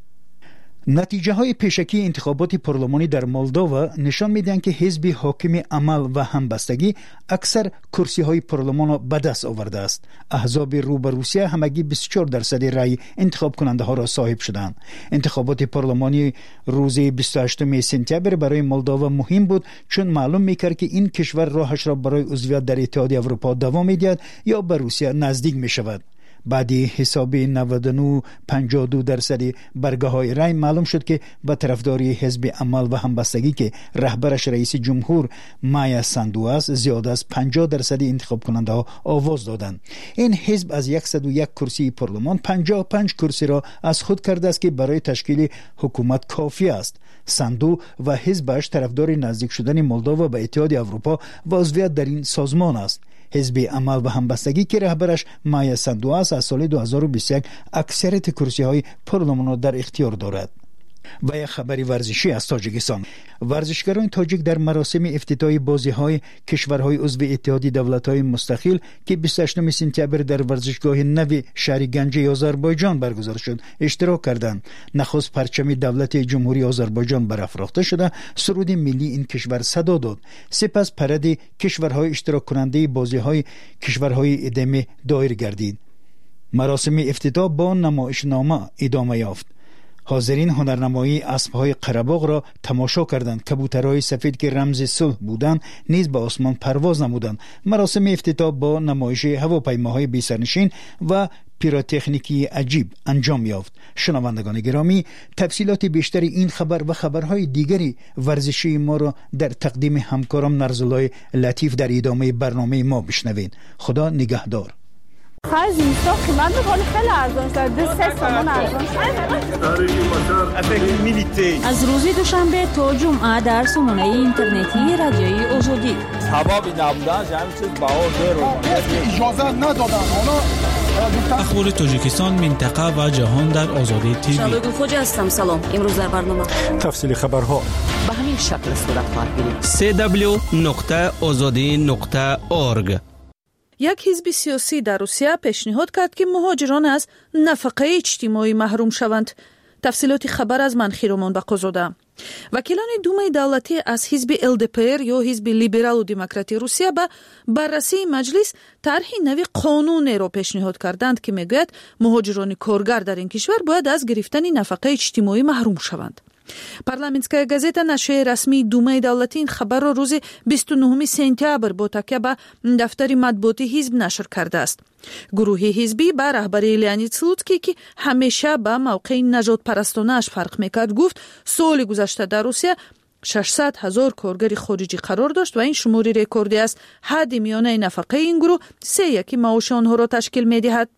نتیجه های پیشکی انتخابات پارلمانی در مولداوا نشان میدهند که حزب حاکم عمل و همبستگی اکثر کرسی های پارلمان را به دست آورده است. احزاب رو به روسیه همگی 24% رای انتخاب کننده ها را صاحب شدند. انتخابات پارلمانی روز 28 سپتامبر برای مولداوا مهم بود چون معلوم میکرد که این کشور راهش را برای عضویت در اتحادیه اروپا دوام میدهد یا به روسیه نزدیک میشود. بعدی حساب 99.52% برگه های رای معلوم شد که به طرفداری حزب عمل و همبستگی که رهبرش رئیس جمهور مایا ساندو است زیاد از 50% انتخاب کننده ها آواز دادند. این حزب از 101 کرسی پارلمان 55 کرسی را از خود کرده است که برای تشکیل حکومت کافی است. ساندو و حزبش طرفدار نزدیک شدن مولداوا به اتحادیه اروپا و عضویت در این سازمان است. حزب عمل و همبستگی که رهبرش مایا ساندو است از سال 2021 اکثریت کرسی های پارلمان را در اختیار دارد. و یک خبری ورزشی از تاجیکستان. ورزشکاران تاجیک در مراسم افتتاحی بازی‌های کشورهای عضو اتحادیه دولت‌های مستقل که 28 سپتامبر در ورزشگاه نو شهر گنجه آذربایجان برگزار شد اشتراک کردند. نخست پرچم دولت جمهوری آذربایجان برافراخته شده، سرود ملی این کشور صدا داد. سپس پرد کشورهای اشتراک کننده بازی‌های کشورهای ادامه دایر گردید. مراسم افتتاح با نمایشنامه ادامه یافت. حاضرین هنرنمایی اسب‌های قره‌باغ را تماشا کردند. کبوترهای سفید که رمز صلح بودند نیز به آسمان پرواز نمودند. مراسم افتتاح با نمایش هواپیماهای بی سرنشین و پیروتکنیکی عجیب انجام یافت. شنوندگان گرامی تفصیلات بیشتر این خبر و خبرهای دیگری ورزشی ما را در تقدیم همکارم نرزالای لطیف در ادامه برنامه ما بشنوید. خدا نگهدار. از اینستا قیمت بخواد خیلی ارزان شد. 2-3 تومان ارزان شد. از روز دوشنبه تا جمعه در سامانه اینترنتی رادیوی آزادی. سببی نبودنش همین چیز بها زیرو اجازه ندادن. اخبار تاجیکستان، منطقه و جهان در آزادی تیوی. شبگو خوجا هستم. سلام. امروز در برنامه تفصیل خبرها به همین شکل صورت خواهد گرفت. www.azadi.org. یک حزب سیاسی در روسیه پیشنهاد کرد که مهاجران از نفقه اجتماعی محروم شوند. تفصیلات خبر از من خیرومان بقازاده. вакилони думаи давлатӣ аз ҳизби ЛДПР ё ҳизби либералу демократии Русия ба баррасии маҷлис тарҳи нави қонунеро пешниҳод карданд, ки мегӯяд муҳоҷирони коргар дар ин кишвар бояд аз гирифтани нафақаи иҷтимоӣ маҳрум шаванд. Парламентская газета нашрияи расмии думаи давлатӣ ин хабарро рӯзи 29 сентябр бо такя ба дафтари матбуоти ҳизб нашр кардааст. гурӯҳи ҳизбӣ ба раҳбарии Леонид Слуцкий, ки ҳамеша ба мавқеи наҷотпарастонааш фарқ мекард, гуфт соли гузашта дар Русия 600,000 коргари хориҷӣ қарор дошт ва ин шумори рекордӣ аст. ҳадди миёнаи нафақаи ин гурӯҳ 3/1 маоши онҳоро ташкил медиҳад.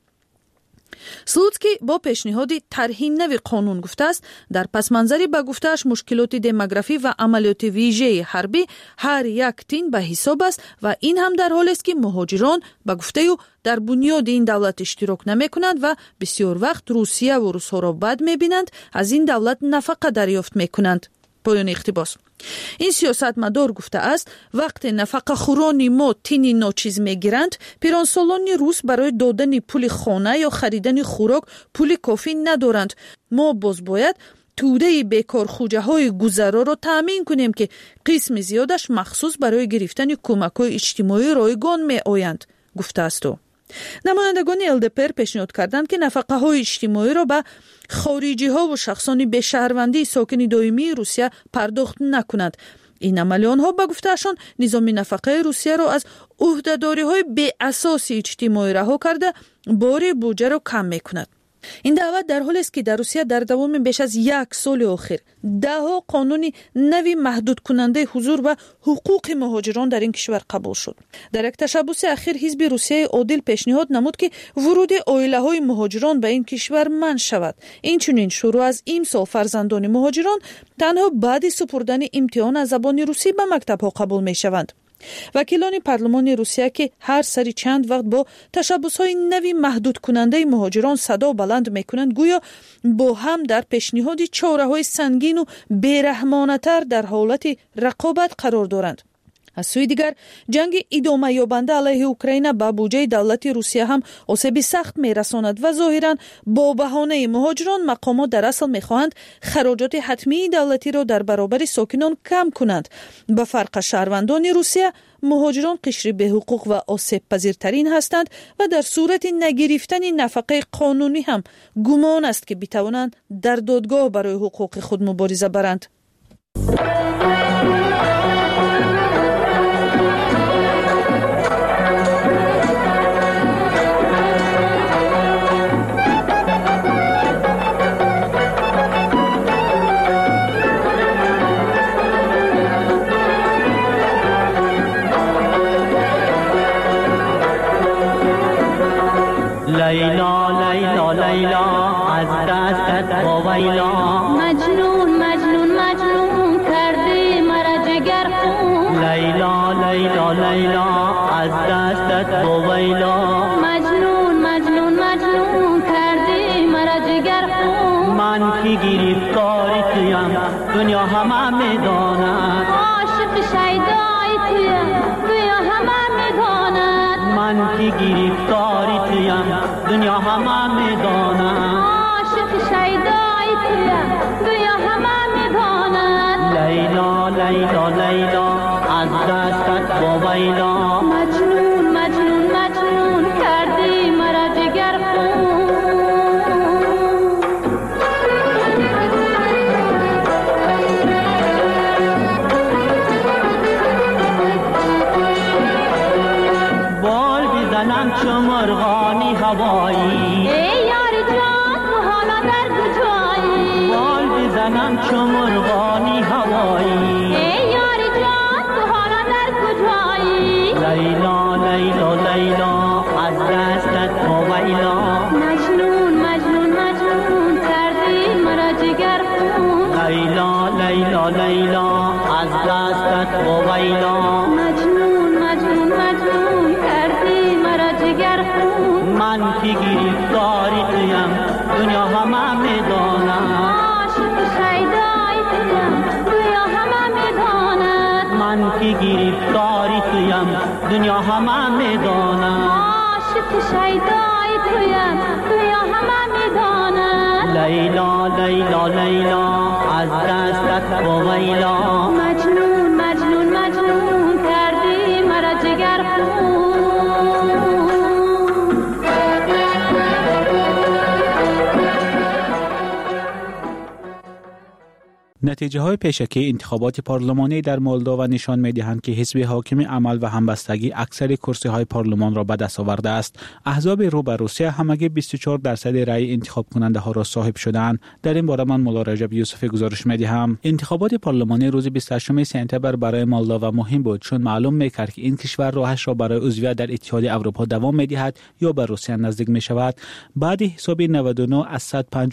Слуцкий бо пешниҳоди тарҳи нави қонун гуфтааст, дар пасманзари ба гуфтааш мушкилоти демографӣ ва амалиёти вижеи ҳарбӣ ҳар як тин ба ҳисоб аст ва ин ҳам дар ҳолест, ки муҳоҷирон ба гуфтаи ӯ дар бунёди ин давлат иштирок намекунанд ва бисёр вақт Русияву русҳоро бад мебинанд, аз ин давлат нафақа дарёфт мекунанд. поёни иқтибос. ин сиёсатмадор гуфтааст, вақте нафақахӯрони мо тини ночиз мегиранд, пиронсолони рус барои додани пули хона ё харидани хӯрок пули кофӣ надоранд. мо боз бояд тӯдаи бекорхӯҷаҳои гузароро таъмин кунем, ки қисми зиёдаш махсус барои гирифтани кӯмакҳои иҷтимоӣ ройгон меоянд, гуфтааст ӯ. намояндагони ЛДПР пешниҳод карданд, ки нафақаҳои иҷтимоиро ба хориҷиҳову шахсони бешаҳрвандии сокини доимии Русия пардохт накунанд. ин амали онҳо ба гуфтаашон низоми нафақаи Русияро аз ӯҳдадориҳои беасоси иҷтимоӣ раҳо карда бори буҷаро кам мекунад. ин даъват дар ҳолест, ки дар Русия дар давоми беш аз 1 соли охир даҳҳо қонуни нави маҳдудкунандаи ҳузур ва ҳуқуқи муҳоҷирон дар ин кишвар қабул шуд. дар як ташаббуси ахир ҳизби Русияи одил пешниҳод намуд, ки вуруди оилаҳои муҳоҷирон ба ин кишвар манъ шавад. инчунин шурӯъ аз имсол фарзандони муҳоҷирон танҳо баъди супурдани имтиҳон аз забони русӣ ба мактабҳо қабул мешаванд. вакилони парлумони Русия, ки ҳар сари чанд вақт бо ташаббусҳои нави маҳдудкунандаи муҳоҷирон садо баланд мекунанд, гӯё бо ҳам дар пешниҳоди чораҳои сангину бераҳмонатар дар ҳолати рақобат қарор доранд. аз сӯи дигар, ҷанги идомаёбанда алайҳи Украина ба буҷаи давлати Русия ҳам осеби сахт мерасонад ва зоҳиран бо баҳонаи муҳоҷирон мақомот дар асл мехоҳанд хароҷоти ҳатмии давлатиро дар баробари сокинон кам кунанд. ба фарқ шаҳрвандони Русия, муҳоҷирон қишри беҳуқуқ ва осебпазиртарин ҳастанд ва дар сурати нагирифтани нафақаи қонунӣ ҳам гумон аст, ки битавонанд дар додгоҳ барои ҳуқуқи худ мубориза баранд. لیلا لیلا لیلا از دستت ویلا مجنون مجنون مجنون کردی مرا جگر خون لیلا لیلا لیلا از دستت ویلا مجنون مجنون مجنون کردی مرا جگر خون من کی گرفتاری تویم دنیا همه میداند عاشق شیدای تویم دنیا همه میداند من کی گرفتاری تویم دنیا همه میداند عاشق شیدای تویم دنیا همه میداند لیلا لیلا لیلا از دستت ویلا مجنون مجنون مجنون کردی مرا جگر خون بال بزنم چو مرغانی هوایی ای یار جان تو حالا در کجایی بال بزنم چو مرغانی هوایی ای یار جان تو حالا در کجایی لیلا لیلا لیلا از دستت ویلا مجنون مجنون مجنون کردی مرا جگر خون لیلا لیلا لیلا از دستت ویلا مجنون مجنون مجنون کردی مرا جگر خون من کی گرفتاری تویم دنیا همه میداند عاشق شیدای تویم دنیا همه میداند من کی گرفتاری تویم دنیا همه میداند عاشق شیدای تویم دنیا همه میداند لیلا لیلا لیلا از دستت ویلا مجنون مجنون مجنون کردی مرا جگر خون. نتیجه های پیشکی انتخابات پارلمانی در مولداوا نشان می دهند که حزب حاکم عمل و همبستگی اکثر کرسی های پارلمان را به دست آورده است. احزاب رو به روسیه همگی 24% رأی انتخاب کننده ها را صاحب شدند. در این باره من مولا رجب یوسفی گزارش می دهم. انتخابات پارلمانی روز 28 سپتامبر برای مولداوا مهم بود، چون معلوم می کرد که این کشور راهش را برای عضویت در اتحادیه اروپا دوام می دهد یا به روسیه نزدیک می شود. بعد حساب 99 از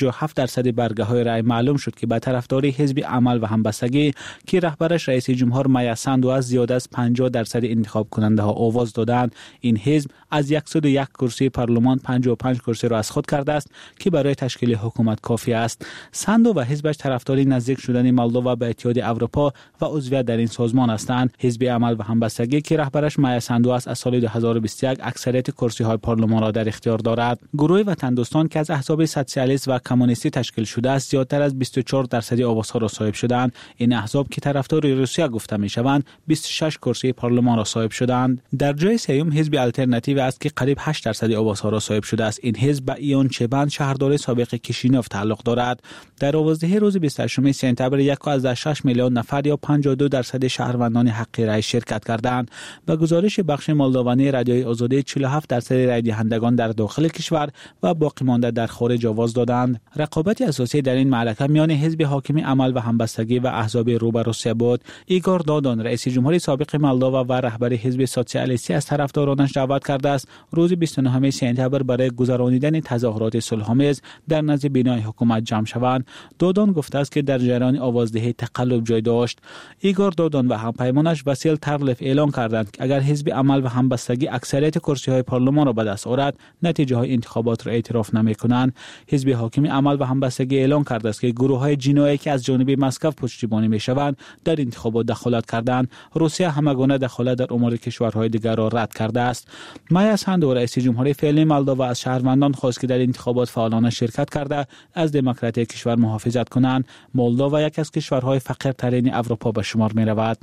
157% برگه های رأی معلوم شد که به طرفداری حزب عمل و همبستگی که رهبرش رئیس جمهور مایا ساندو از زیاد از 50% انتخاب کننده ها آواز دادند. این حزب از 101 کرسی پارلمان 55 کرسی را از خود کرده است که برای تشکیل حکومت کافی است. ساندو و حزبش طرفداری نزدیک شدن مولداوا به اتحادیه اروپا و عضویت در این سازمان هستند. حزب عمل و همبستگی که رهبرش مایا ساندو است از سال 2021 اکثریت کرسی های پارلمان را در اختیار دارد. گروه وطن دوستان که از احزاب سوسیالیست و کمونیستی تشکیل شده است زیادتر از 24% آوازها را صاحب شدند. این احزاب که طرفدار روسیه گفته می شوند 26 کرسی پارلمان را صاحب شدند. در جای سوم حزب آلترناتیو است که قریب 8% آوازها را صاحب شده است. این حزب به ایون چبند شهردار سابق کیشینوف تعلق دارد. در آوازدهی روز 28 سپتامبر 1.6 میلیون نفر یا 52% شهروندان حق رأی شرکت کردند. به گزارش بخش مولداوی رادیوی آزادی 47% رأی دهندگان در داخل کشور و باقی مانده در خارج آواز دادند. رقابت اساسی در این معرکه میان حزب حاکم عمل و همبستگی و احزاب رو به روسیه بود. ایگور دادون رئیس جمهور سابق مولداوا و رهبر حزب سوسیالیستی از طرفدارانش دعوت کرده است روز 29 سپتامبر برای گذراندن تظاهرات صلح‌آمیز در نزد بنای حکومت جمع شوند. دادون گفته است که در جریان آوازدهی تقلب جای داشت. ایگور دادون و همپیمانش واسیل ترلف اعلام کردند که اگر حزب عمل و همبستگی اکثریت کرسی‌های پارلمان را به دست آورد نتیجه‌های انتخابات را اعتراف نمی‌کنند. حزب حاکم عمل و همبستگی اعلام کرده است که گروه‌های جنایی که از جانب مسکو پشتیبانی می‌شوند در انتخابات دخالت کردند. روسیه همگانه دخالت در امور کشورهای دیگر را رد کرده است. مایا ساندو رئیس جمهور فعلی مولداوا از شهروندان خواست که در انتخابات فعالانه شرکت کرده از دموکراسی کشور محافظت کنند. مولداوا یک از کشورهای فقیرترین اروپا به شمار می‌رود.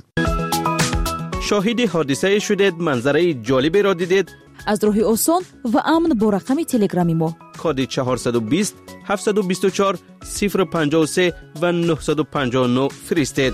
شاهد حادثه شدید، منظره جالبی را دیدید. از راه آسان و امن با رقم تلگرامی ما کد 420 724 053 و 959 فرستید.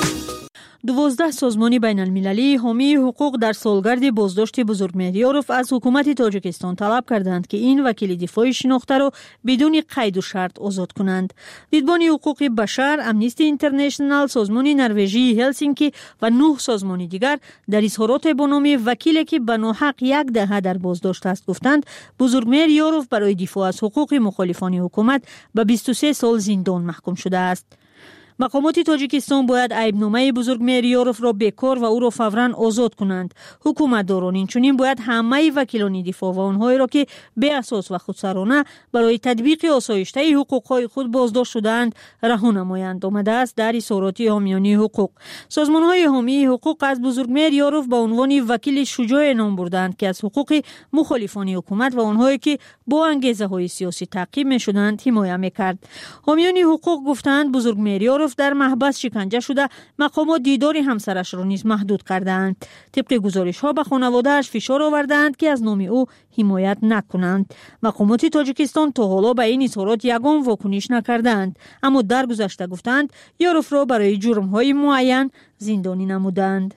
12 سازمان بین المللی حامی حقوق در سالگرد بازداشت بزرگمهریاروف از حکومت تاجیکستان طلب کردند که این وکیل دفاع شناخته را بدون قید و شرط آزاد کنند. دیدبان حقوق بشر، امنیستی اینترنشنال، سازمان نروژی هلسینکی و 9 سازمان دیگر در اظهارات با نام وکیلی که به ناحق 1 دهه در بازداشت است گفتند بزرگمهریاروف برای دفاع از حقوق مخالفان حکومت به 23 سال زندان محکوم شده است. مقامات تاجیکستان باید عیبنامه بزرگمهریاروف را بکار و او را فوراً آزاد کنند. حکومتداران اینچنین باید همه وکیلان دفاع و آنهایی را که به اساس و خودسرانه برای تطبیق آسایشته حقوقهای خود بازداشت شده‌اند رها نمایند. آمده است در اظهارات حامیان حقوق. سازمان‌های حامی حقوق از بزرگمهریاروف به عنوان وکیل شجاع نام بردند که از حقوق مخالفان حکومت و آنهایی که با انگیزه‌های سیاسی تعقیب می‌شدند حمایت می‌کرد. حامیان حقوق گفتند بزرگمهریاروف در محبس شکنجه شده، مقامات دیدار همسرش را نیز محدود کردند. طبق گزارش‌ها به خانواده‌اش فشار آوردند که از نام او حمایت نکنند. مقامات تاجیکستان تا حالا به این اظهارات یگان واکنش نکردند، اما در گذشته گفتند یاروف را برای جرم‌های معین زندانی نمودند.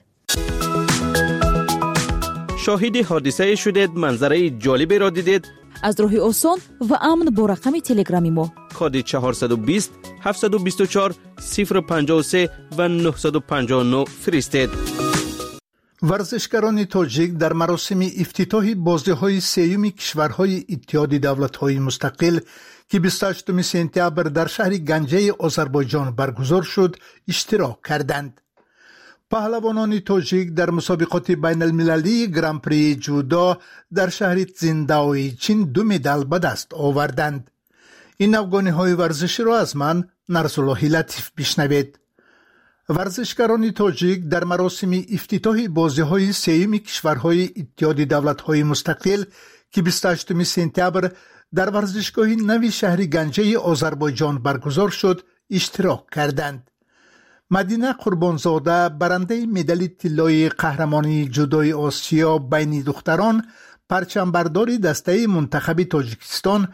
شاهد حادثه شدید، منظره جالبی را دیدید. از راه آسان و امن با رقم تلگرامی ما کد 420 724 053 و 959 فرستید. ورزشکاران تاجیک در مراسم افتتاح بازی‌های سیوم کشورهای اتحاد دولت‌های مستقل که 28 سپتامبر در شهر گنجه آذربایجان برگزار شد اشتراک کردند. پهلوانان تاجیک در مسابقات بین المللی گران پری جودا در شهر تزینداوی چین 2 مدال به دست آوردند. این افغانی‌های ورزشی را از من نرسالله لطیف بشنوید. ورزشکاران تاجیک در مراسم افتتاح بازی‌های سیوم کشورهای اتحاد دولت‌های مستقل که 28 سپتامبر در ورزشگاه نوی شهر گنجه آذربایجان برگزار شد اشتراک کردند. مدینه قربانزاده برنده مدال طلای قهرمانی جودوی آسیا بین دختران، پرچمبردار دسته منتخب تاجیکستان